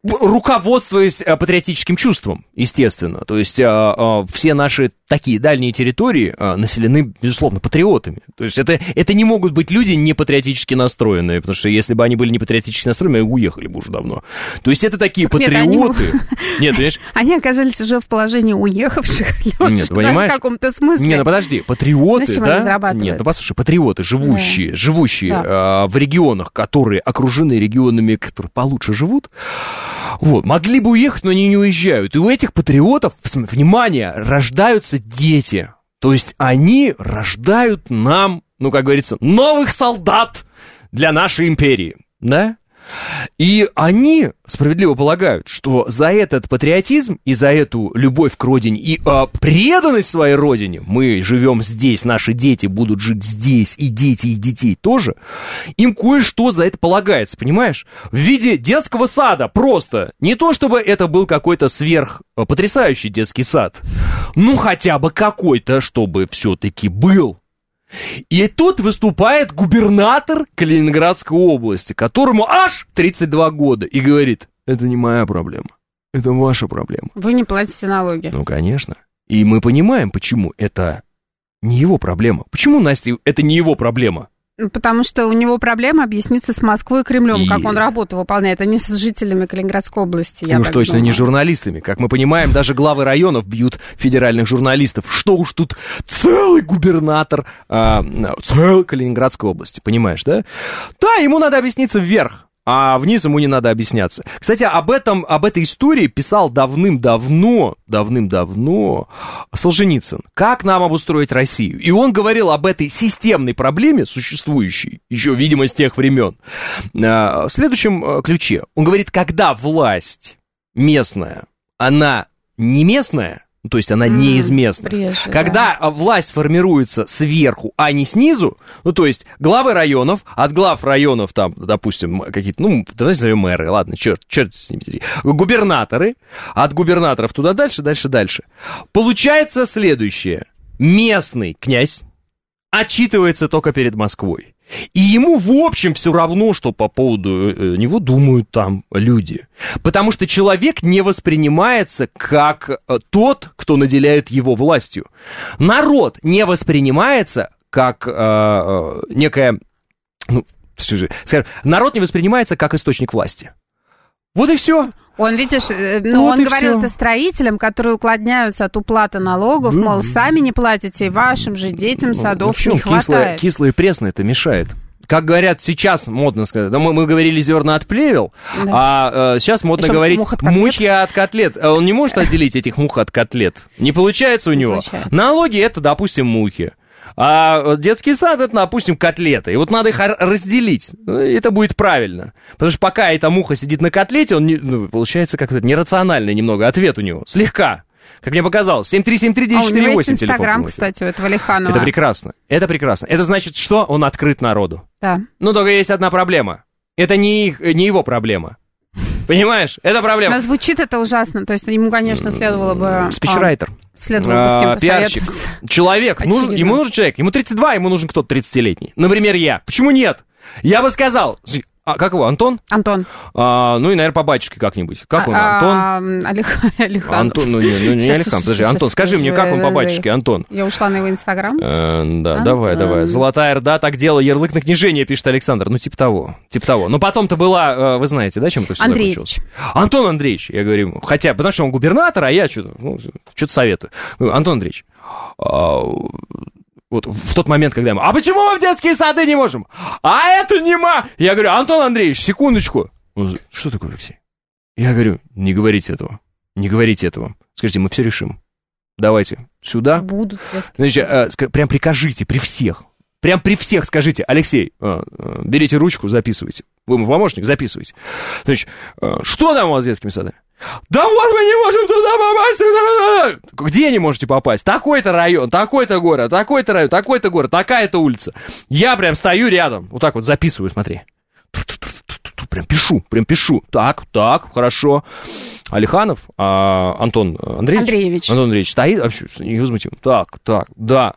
руководствуясь патриотическим чувством, естественно. То есть все наши такие дальние территории населены, безусловно, патриотами. То есть это не могут быть люди не патриотически настроенные, потому что если бы они были не патриотически настроенные, уехали бы уже давно. То есть это такие патриоты. Нет, понимаешь? Они оказались уже в положении уехавших. Нет, понимаешь? В каком-то смысле. Не, ну подожди, патриоты, да? Нет, ну послушай, патриоты, живущие в регионах, которые окружены регионами, которые получше живут, вот, могли бы уехать, но они не уезжают. И у этих патриотов, внимание, рождаются дети. То есть они рождают нам, ну, как говорится, новых солдат для нашей империи, да? И они справедливо полагают, что за этот патриотизм и за эту любовь к родине и преданность своей родине, мы живем здесь, наши дети будут жить здесь, и дети их детей тоже, им кое-что за это полагается, понимаешь? В виде детского сада просто. Не то, чтобы это был какой-то потрясающий детский сад, ну хотя бы какой-то, чтобы все-таки был. И тут выступает губернатор Калининградской области, которому аж 32 года, и говорит: это не моя проблема, это ваша проблема. Вы не платите налоги. Ну, конечно. И мы понимаем, почему это не его проблема. Почему, Настя, это не его проблема? Потому что у него проблема объясниться с Москвой и Кремлем, как он работу выполняет, а не с жителями Калининградской области. И уж точно не журналистами. Как мы понимаем, даже главы районов бьют федеральных журналистов. Что уж тут целый губернатор целой Калининградской области, понимаешь, да? Да, ему надо объясниться вверх, а вниз ему не надо объясняться. Кстати, об этой истории писал давным-давно Солженицын. Как нам обустроить Россию? И он говорил об этой системной проблеме, существующей еще, видимо, с тех времен, в следующем ключе. Он говорит, когда власть местная, она не местная, то есть она не из местных. Когда власть формируется сверху, а не снизу, ну, то есть главы районов, от глав районов, там, допустим, какие-то, ну, давайте назовем мэры, ладно, черт с ними, губернаторы, от губернаторов туда дальше. Получается следующее. Местный князь отчитывается только перед Москвой. И ему, в общем, все равно, что по поводу него думают там люди. Потому что человек не воспринимается как тот, кто наделяет его властью. Народ не воспринимается как некая... Ну, скажем, народ не воспринимается как источник власти. Вот и все. Он, видишь, он говорил это строителям, которые уклоняются от уплаты налогов, мол, сами не платите, и вашим же детям садов не хватает. Кислое и пресное это мешает. Как говорят сейчас, модно сказать, да, мы говорили зерна от плевел, да. А сейчас модно говорить мухи от котлет. Он не может отделить этих мух от котлет. Не получается у него. Налоги это, допустим, мухи. А детский сад, это, допустим, котлеты. И вот надо их разделить. Это будет правильно. Потому что пока эта муха сидит на котлете, он получается как-то нерациональный немного ответ у него. Слегка. Как мне показалось. 7373948 телефон. У него есть Инстаграм, кстати, у этого Алиханова. Это прекрасно. Это значит, что он открыт народу. Да. Но только есть одна проблема. Это не его проблема. Понимаешь? Это проблема. Но звучит это ужасно. То есть ему, конечно, следовало бы... Спичрайтер. Следовало бы с кем-то пиарщик. Человек. Ему нужен человек. Ему 32, ему нужен кто-то 30-летний. Например, я. Почему нет? Я бы сказал... как его, Антон? Антон. Ну и, наверное, по батюшке как-нибудь. Как он, Антон? Алиханов. Антон, не Алиханов, подожди, Антон, скажи мне, как он по батюшке, Антон? Я ушла на его Инстаграм. Да, давай. Золотая Орда так делала, ярлык на книжение, пишет Александр. Ну, типа того. Но потом-то была, вы знаете, да, чем это все закончилось? Антон Андреевич, я говорю ему. Хотя, потому что он губернатор, а я что-то советую. Антон Андреевич, вот в тот момент, когда ему, а почему мы в детские сады не можем? А это не Я говорю, Антон Андреевич, секундочку. Он, что такое, Алексей? Я говорю, не говорите этого. Скажите, мы все решим. Давайте сюда. Будут. Значит, прям прикажите при всех. Прям при всех скажите, Алексей, берите ручку, записывайте. Вы мой помощник, записывайте. Значит, что там у вас с детскими садами? Да вот мы не можем туда попасть! Где не можете попасть? Такой-то район, такой-то город, такой-то район, такой-то город, такая-то улица. Я прям стою рядом, вот так вот записываю, смотри. Прям пишу. Так, хорошо. Алиханов, Антон Андреевич. Антон Андреевич стоит, вообще невозмутим. Так, да.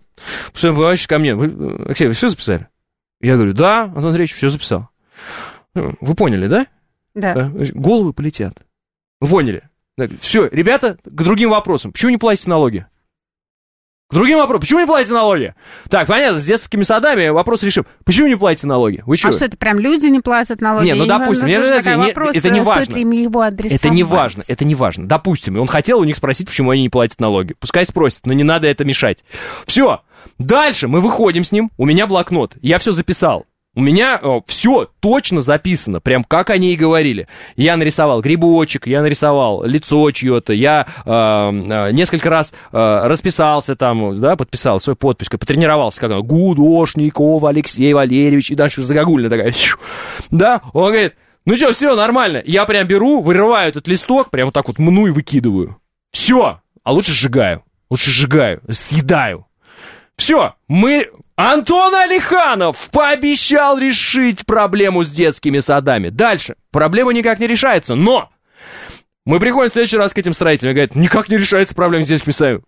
Пусть поворачивается ко мне. Алексей, вы все записали? Я говорю, да, Антон Андреевич, все записал. Вы поняли, да? Да. Головы полетят. Вы поняли? Все, ребята, к другим вопросам. Почему не платите налоги? К другим вопросам. Почему не платите налоги? Так, понятно, с детскими садами вопрос решим. Почему не платите налоги? Вы что, это прям люди не платят налоги? Не, ну, допустим, это не важно. Это не важно. Допустим, он хотел у них спросить, почему они не платят налоги. Пускай спросит, но не надо это мешать. Все. Дальше мы выходим с ним. У меня блокнот. Я все записал. У меня все точно записано, прям как они и говорили. Я нарисовал грибочек, я нарисовал лицо чье-то, я несколько раз расписался там, да, подписал свою подпись, потренировался, как Гудошников Алексей Валерьевич, и дальше загогульная такая, да, он говорит, ну что, все нормально. Я прям беру, вырываю этот листок, прям вот так вот мну и выкидываю. Все, а лучше сжигаю, съедаю. Все, Антон Алиханов пообещал решить проблему с детскими садами. Дальше. Проблема никак не решается, но мы приходим в следующий раз к этим строителям и говорят, никак не решается проблема с детскими садами.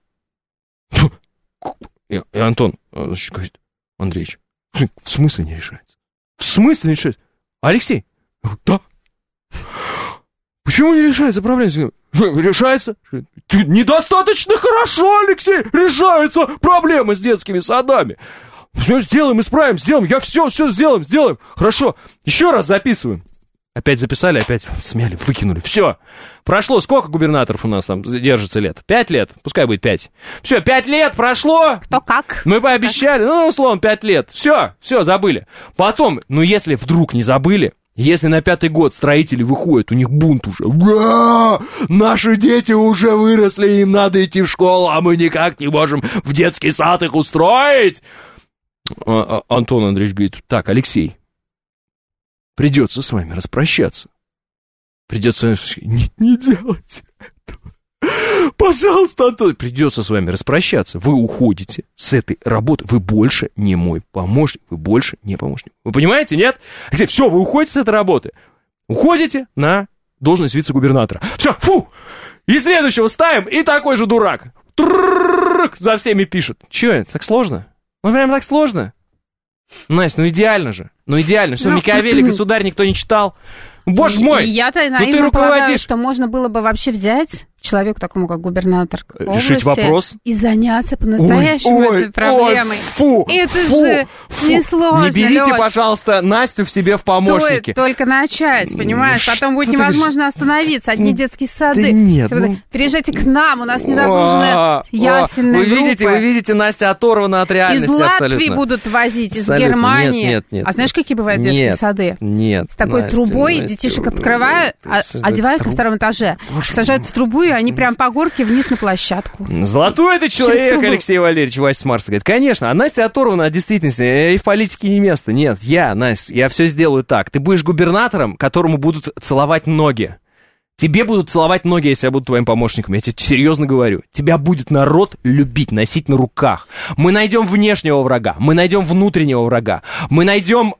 И Антон говорит, Андреевич, в смысле не решается? В смысле не решается? Алексей? Да. Почему не решается проблема с детскими садами? Решается? Недостаточно хорошо, Алексей, решается проблема с детскими садами. Все сделаем, исправим, сделаем. Я все сделаем. Хорошо. Еще раз записываем. Опять записали, опять смяли, выкинули. Все. Прошло сколько губернаторов у нас там держится лет? 5 лет. Пускай будет 5. Все, 5 лет прошло. Кто как? Мы пообещали. Ну, условно, 5 лет. Все, забыли. Потом, если вдруг не забыли, если на 5-й год строители выходят, у них бунт уже. Наши дети уже выросли, им надо идти в школу, а мы никак не можем в детский сад их устроить. Антон Андреевич говорит, так, Алексей, придется с вами распрощаться. Придется не делать этого. Пожалуйста, Антон, придется с вами распрощаться. Вы уходите с этой работы. Вы больше не мой помощник. Вы больше не помощник. Вы понимаете, нет? Алексей, все, вы уходите с этой работы. Уходите на должность вице-губернатора. Все, фу! И следующего ставим, и такой же дурак. За всеми пишет. Че это, так сложно? Ну, прям так сложно? Настя, идеально же. Идеально. Что, Макиавелли, государь, никто не читал? Боже мой! Я-то наивно полагаю, что можно было бы вообще взять человеку такому, как губернатор области, решить вопрос и заняться по-настоящему этой проблемой. Это же несложно, Не берите, Лёш. Пожалуйста, Настю в себе в помощники. Стоит только начать, понимаешь? Потом будет невозможно остановиться. Одни детские сады. Да нет, Приезжайте к нам, у нас недогруженная ясельная группа. Вы видите, Настя оторвана от реальности абсолютно. Из Латвии будут возить, из Германии. Нет. А знаешь, какие бывают детские сады? Нет. С такой трубой детишек открывают, одевают на втором этаже, сажают в трубу, и они прям по горке вниз на площадку. Золотой ты человек, Алексей Валерьевич, Вася с Марса говорит. Конечно, а Настя оторвана от действительности, и в политике не место. Нет, Настя, я все сделаю так. Ты будешь губернатором, которому будут целовать ноги. Тебе будут целовать ноги, если я буду твоим помощником. Я тебе серьезно говорю. Тебя будет народ любить, носить на руках. Мы найдем внешнего врага, мы найдем внутреннего врага, мы найдем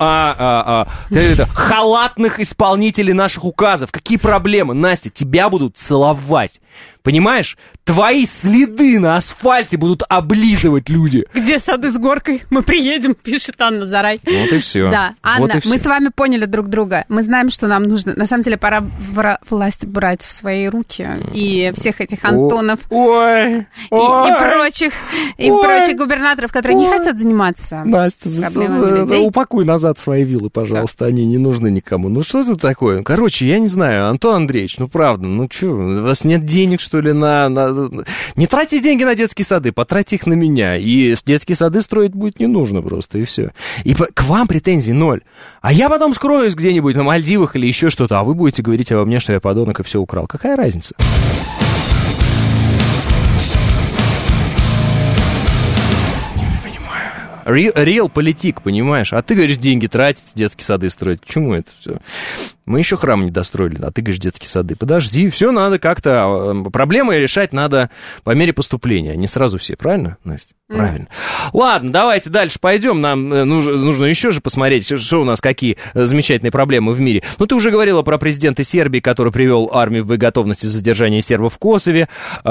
халатных исполнителей наших указов. Какие проблемы, Настя? Тебя будут целовать. Понимаешь? Твои следы на асфальте будут облизывать люди. Где сады с горкой? Мы приедем, пишет Анна Зарай. Вот и все. Да, Анна, мы с вами поняли друг друга. Мы знаем, что нам нужно. На самом деле, пора власть брать в свои руки. И всех этих Антонов и прочих губернаторов, которые не хотят заниматься проблемами людей. Упакуй назад свои виллы, пожалуйста. Они не нужны никому. Ну что это такое? Короче, я не знаю, Антон Андреевич, правда, что, у вас нет денег, что ли, Не тратьте деньги на детские сады, потратьте их на меня. И детские сады строить будет не нужно просто, и все. И к вам претензий 0. А я потом скроюсь где-нибудь на Мальдивах или еще что-то, а вы будете говорить обо мне, что я подонок и все украл. Какая разница? Real политик, понимаешь? А ты говоришь, деньги тратить, детские сады строить. К чему это все? Мы еще храм не достроили, а ты говоришь детские сады. Подожди, все надо как-то... Проблемы решать надо по мере поступления, не сразу все, правильно, Настя? Правильно. Ладно, давайте дальше пойдем. Нам нужно еще же посмотреть, что у нас, какие замечательные проблемы в мире. Ну, ты уже говорила про президента Сербии, который привел армию в боеготовность из-за задержания сербов в Косове.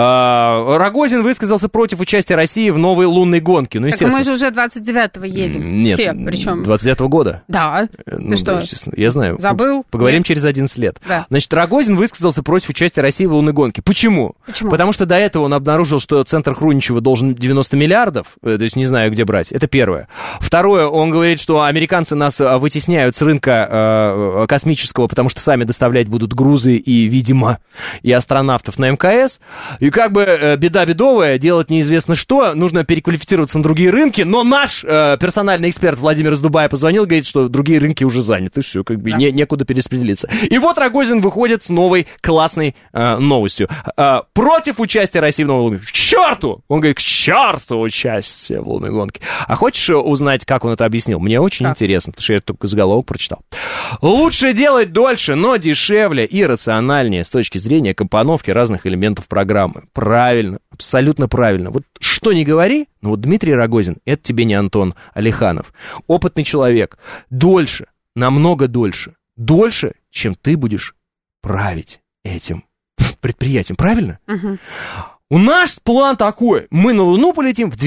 Рогозин высказался против участия России в новой лунной гонке. Ну, естественно. Так мы же уже 29-го едем. Нет, все, причем. 29-го года? Да. Ну, ты что? Естественно, я знаю. Забыл? Поговорим через 11 лет. Да. Значит, Рогозин высказался против участия России в лунной гонке. Почему? Потому что до этого он обнаружил, что центр Хруничева должен 90 миллиардов, то есть не знаю, где брать. Это первое. Второе, он говорит, что американцы нас вытесняют с рынка космического, потому что сами доставлять будут грузы и, видимо, и астронавтов на МКС. И как бы беда бедовая, делать неизвестно что, нужно переквалифицироваться на другие рынки, но наш персональный эксперт Владимир из Дубая позвонил, говорит, что другие рынки уже заняты, все, как бы некуда перераспределиться. И вот Рогозин выходит с новой классной новостью. Против участия России в новой лунной гонке. К черту! Он говорит, к черту участие в лунной гонке. А хочешь узнать, как он это объяснил? Мне очень интересно, потому что я только заголовок прочитал. Лучше делать дольше, но дешевле и рациональнее с точки зрения компоновки разных элементов программы. Правильно, абсолютно правильно. Вот что ни говори, но вот Дмитрий Рогозин, это тебе не Антон Алиханов. Опытный человек. Дольше, намного дольше. Дольше, чем ты будешь править этим предприятием, правильно? Угу. У нас план такой. Мы на Луну полетим в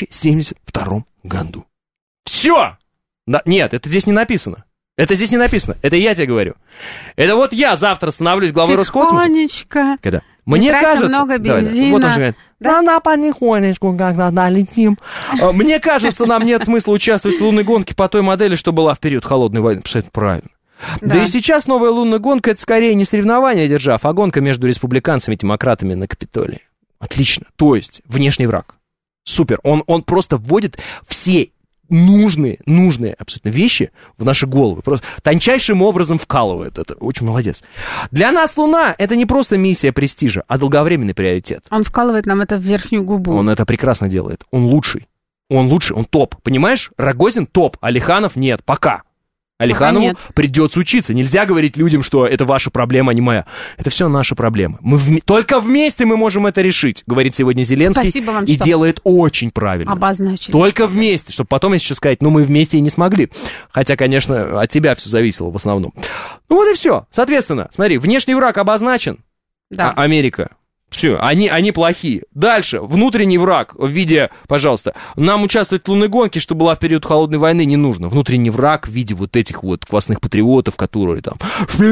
2072 году. Все! Да, нет, это здесь не написано. Это здесь не написано. Это я тебе говорю. Это вот я завтра становлюсь главой Роскосмоса. Тихонечко. Когда? Мне кажется... много бензина. Вот он же говорит, да потихонечку, когда летим. Мне кажется, нам нет смысла участвовать в лунной гонке по той модели, что была в период холодной войны. Абсолютно правильно. Да и сейчас новая лунная гонка — это скорее не соревнование держав, а гонка между республиканцами и демократами на Капитолии. Отлично. То есть внешний враг. Супер. Он просто вводит все нужные абсолютно вещи в наши головы. Просто тончайшим образом вкалывает. Это очень молодец. Для нас Луна — это не просто миссия престижа, а долговременный приоритет. Он вкалывает нам это в верхнюю губу. Он это прекрасно делает. Он лучший. Он топ. Понимаешь? Рогозин топ, Алиханов нет. Пока. Алиханову придется учиться. Нельзя говорить людям, что это ваша проблема, а не моя. Это все наши проблемы. Только вместе мы можем это решить, говорит сегодня Зеленский. Спасибо вам, и делает очень правильно. Обозначили. Только вместе, чтобы потом еще сказать, мы вместе и не смогли. Хотя, конечно, от тебя все зависело в основном. Ну вот и все. Соответственно, смотри, внешний враг обозначен. Да. Америка. Все, они плохие. Дальше, внутренний враг в виде, пожалуйста, нам участвовать в лунной гонке, что была в период холодной войны, не нужно. Внутренний враг в виде вот этих вот квасных патриотов, которые там...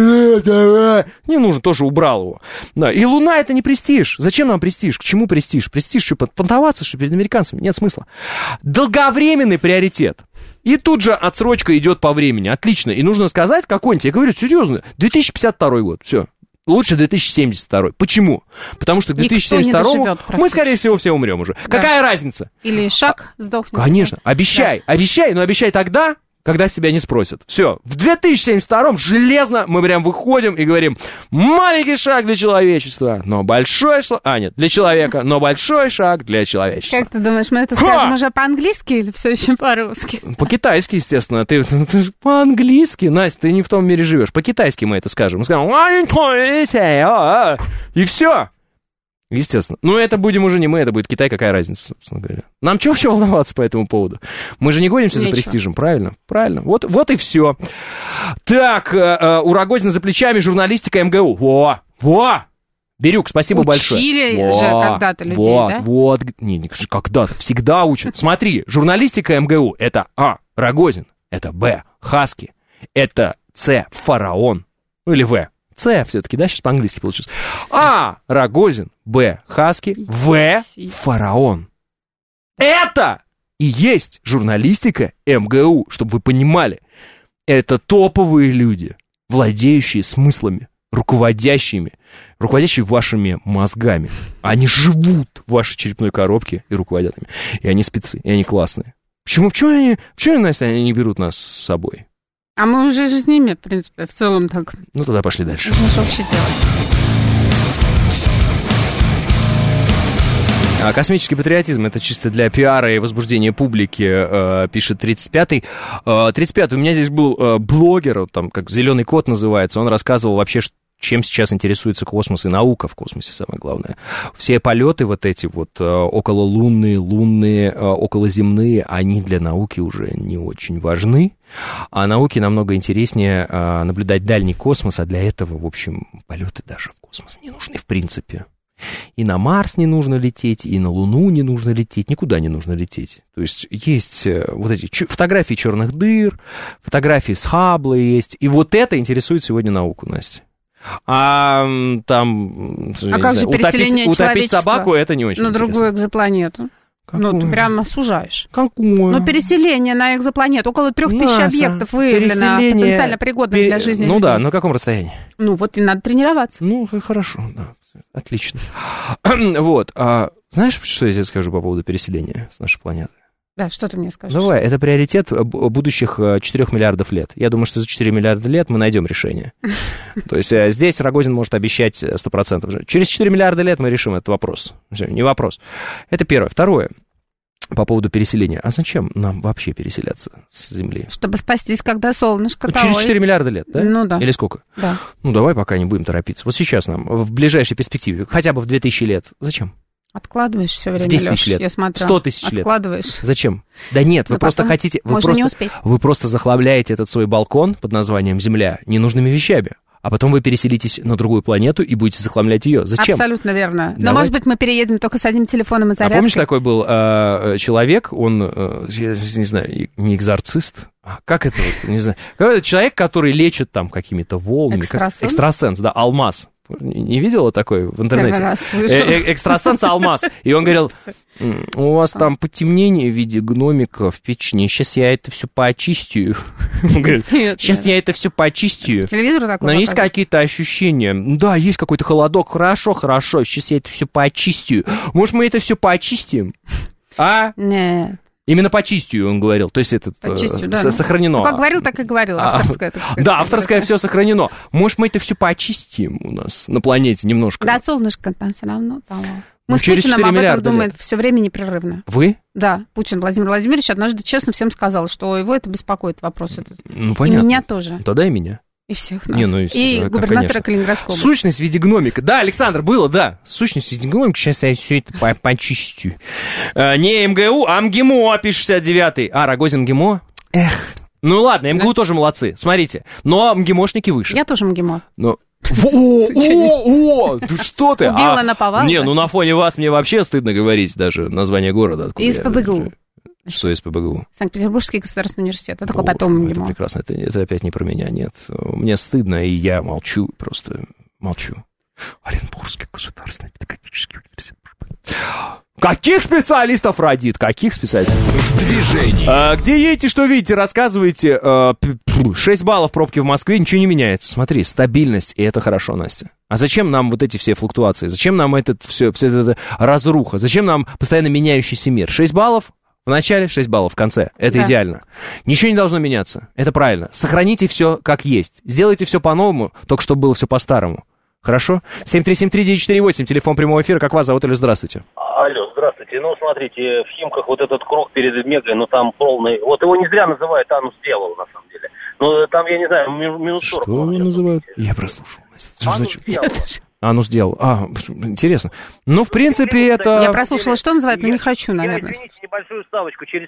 Не нужно, тоже убрал его. Да. И Луна — это не престиж. Зачем нам престиж? К чему престиж? Престиж, что, понтоваться, что перед американцами? Нет смысла. Долговременный приоритет. И тут же отсрочка идет по времени. Отлично. И нужно сказать какой-нибудь, я говорю, серьезно, 2052 год, все. Лучше 2072. Почему? Потому что к 2072 мы, скорее всего, все умрем уже. Да. Какая разница? Или Ишак сдохнет. Конечно. Обещай, но обещай тогда, когда с тебя не спросят. Все. В 2072 железно мы прям выходим и говорим, маленький шаг для человечества, но большой шаг... для человека, но большой шаг для человечества. Как ты думаешь, мы это скажем уже по-английски или все еще по-русски? По-китайски, естественно. Ты по-английски, Настя, ты не в том мире живешь. По-китайски мы это скажем. Мы скажем, и все. Естественно. Но это будем уже не мы, это будет Китай, какая разница, собственно говоря. Нам чего вообще волноваться по этому поводу? Мы же не гонимся за престижем, правильно? Правильно. Вот и все. Так, у Рогозина за плечами журналистика МГУ. Во! Бирюк, спасибо большое. Учили же когда-то людей, да? Вот. Не, когда-то. Всегда учат. Смотри, журналистика МГУ — это А. Рогозин, это Б. Хаски, это С. Фараон, ну или В. С все-таки, да, сейчас по-английски получилось. А. Рогозин, Б. Хаски, В. Фараон. Это и есть журналистика МГУ, чтобы вы понимали. Это топовые люди, владеющие смыслами, руководящие вашими мозгами. Они живут в вашей черепной коробке и руководят ими. И они спецы, и они классные. Почему Настя, они не берут нас с собой? А мы уже же с ними, в принципе, в целом так. Ну, тогда пошли дальше. Это наше общее дело. Космический патриотизм — это чисто для пиара и возбуждения публики, пишет 35-й. 35-й, у меня здесь был блогер, там как «Зеленый кот» называется, он рассказывал вообще, чем сейчас интересуется космос и наука в космосе, самое главное. Все полеты вот эти вот окололунные, околоземные, они для науки уже не очень важны. А науке намного интереснее наблюдать дальний космос, а для этого, в общем, полеты даже в космос не нужны в принципе. И на Марс не нужно лететь, и на Луну не нужно лететь, никуда не нужно лететь. То есть есть вот эти фотографии черных дыр, фотографии с Хаббла есть, и вот это интересует сегодня науку, Настя. А там, как же переселение утопить собаку — это не очень на интересно. Другую экзопланету. Какую? Ну, ты прямо сужаешь. Какую? Но переселение на экзопланету. Около 3000 объектов выявлено потенциально пригодных для жизни. Ну да, на каком расстоянии? Ну вот и надо тренироваться. Ну, хорошо, да, отлично. Вот, знаешь, что я тебе скажу по поводу переселения с нашей планеты? Да, что ты мне скажешь? Давай, это приоритет будущих 4 миллиардов лет. Я думаю, что за 4 миллиарда лет мы найдем решение. То есть здесь Рогозин может обещать 100%. Через 4 миллиарда лет мы решим этот вопрос. Не вопрос. Это первое. Второе. По поводу переселения. А зачем нам вообще переселяться с Земли? Чтобы спастись, когда солнышко того. Через 4 миллиарда лет, да? Ну да. Или сколько? Да. Ну давай пока не будем торопиться. Вот сейчас нам, в ближайшей перспективе, хотя бы в 2000 лет. Зачем? Откладываешь все время, в 10 тысяч Лёш, лет, я смотрю. 100 тысяч лет. Откладываешь. Зачем? Да нет, вы просто хотите... Вы просто захламляете этот свой балкон под названием Земля ненужными вещами. А потом вы переселитесь на другую планету и будете захламлять ее. Зачем? Абсолютно верно. Давайте. Но, может быть, мы переедем только с одним телефоном и зарядкой. А помнишь, такой был человек, он, я не знаю, не экзорцист, как это, не знаю, какой-то человек, который лечит там какими-то волнами. Экстрасенс, да, Алмаз. Не видела такой в интернете? Экстрасенс Алмаз. И он говорил, у вас там потемнение в виде гномика в печени, сейчас я это все поочистю. Он говорит, сейчас я это все поочистю. Телевизор такой. Но есть какие-то ощущения. Да, есть какой-то холодок. Хорошо, сейчас я это все поочистю. Может, мы это все поочистим? А? Нет. Именно по чистью, он говорил, то есть это сохранено. Ну, как говорил, так и говорил, авторское. Да, авторское все сохранено. Может, мы это все почистим у нас на планете немножко? Да, солнышко там все равно того. Мы с Путиным об этом думаем все время непрерывно. Вы? Да, Путин Владимир Владимирович однажды честно всем сказал, что его это беспокоит, вопрос этот. Ну, понятно. И меня тоже. Тогда и меня. И всех нас. И губернатора Калининградской области. Сущность в виде гномика. Да, Александр, было, да. Сущность в виде гномика. Сейчас я все это почистю. Не МГУ, а МГИМО, пишет 69-й. Рогозин МГИМО? Эх. Ну ладно, МГУ тоже молодцы. Смотрите. Но МГИМОшники выше. Я тоже МГИМО. Но... О, да что ты? Убила наповал. Не, ну на фоне вас мне вообще стыдно говорить даже название города. Из ПБГУ. Что из ПБГУ? Санкт-Петербургский государственный университет. Это такой потом МГИМО. Это прекрасно. Это опять не про меня, нет. Мне стыдно, и я молчу, просто молчу. Оренбургский государственный педагогический университет. Каких специалистов родит? Каких специалистов? В движении. Где едете, что видите, рассказывайте. 6 баллов пробки в Москве, ничего не меняется. Смотри, стабильность, и это хорошо, Настя. А зачем нам вот эти все флуктуации? Зачем нам вся эта разруха? Зачем нам постоянно меняющийся мир? 6 баллов в начале, 6 баллов в конце. Это идеально. Ничего не должно меняться. Это правильно. Сохраните все как есть. Сделайте все по-новому, только чтобы было все по-старому. Хорошо? 7373948, телефон прямого эфира. Как вас зовут, или здравствуйте? Алло, здравствуйте. Ну, смотрите, в Химках вот этот круг перед Мегой, ну, там полный... Вот его не зря называют Анус Дьявола, на самом деле. Ну, там, я не знаю, минут 40. Что его называют? Я прослушал. Анус Дьявола. Интересно. Ну, в принципе, это... Я прослушала, что называют, но не хочу, наверное. Извините, небольшую ставочку. Через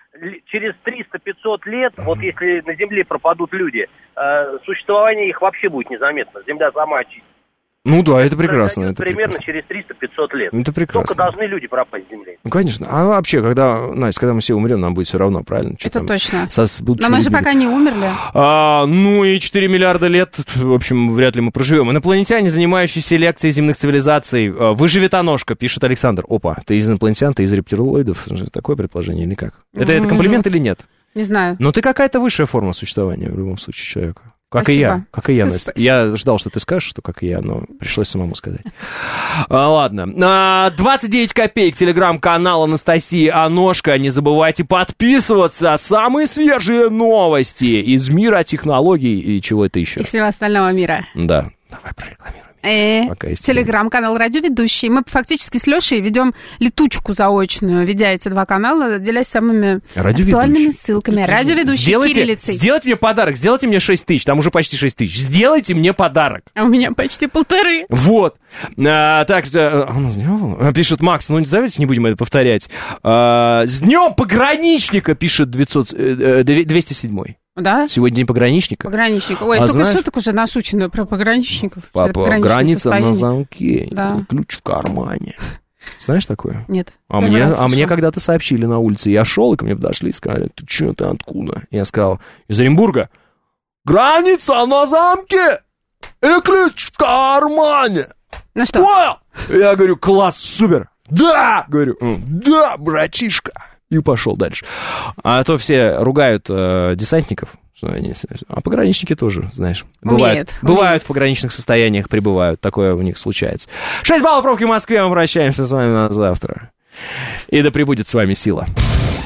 300-500 лет, вот если на Земле пропадут люди, существование их вообще будет незаметно. Земля сама очистится. Ну да, это прекрасно. Это примерно прекрасно. через 300-500 лет. Это прекрасно. Только должны люди пропасть с Земли. Ну, конечно. А вообще, Настя, когда мы все умрем, нам будет все равно, правильно? Это точно. Но мы же пока не умерли. Ну и 4 миллиарда лет, в общем, вряд ли мы проживем. Инопланетяне, занимающиеся селекцией земных цивилизаций. Выживетоножка, пишет Александр. Опа, ты из инопланетян, ты из рептилоидов? Такое предположение или как? Это комплимент или нет? Не знаю. Но ты какая-то высшая форма существования в любом случае человека. Как и я, Настя. Я ждал, что ты скажешь, что как и я, но пришлось самому сказать. Ладно. 29 копеек, телеграм-канал Анастасии Аношка. Не забывайте подписываться. Самые свежие новости из мира технологий и чего это еще. И всего остального мира. Да. Давай прорекламируем. Пока есть телеграм-канал «Радиоведущий». Мы фактически с Лешей ведем летучку заочную, ведя эти два канала, делясь самыми актуальными ссылками. «Радиоведущий» кириллицей. Сделайте мне подарок, сделайте мне 6 тысяч, там уже почти 6 тысяч. Сделайте мне подарок. А у меня почти 1,5. Вот. Так, пишет Макс, ну давайте не будем это повторять. С днем пограничника, пишет 207-й. Да? Сегодня день пограничника. Пограничника. Ой, столько шуток уже нашучено про пограничников. Папа, граница на замке, да. Ключ в кармане. Знаешь такое? Нет. А мне когда-то сообщили на улице. Я шел, и ко мне подошли и сказали: ты что, ты откуда? Я сказал: из Оренбурга. Граница на замке и ключ в кармане. Ну что? Понял? Я говорю: класс, супер. Да! Говорю: да, братишка. И пошел дальше. А то все ругают десантников, что они, а пограничники тоже, знаешь, бывают в пограничных состояниях, пребывают, такое у них случается. 6 баллов пробки в Москве, мы прощаемся с вами на завтра. И да пребудет с вами сила.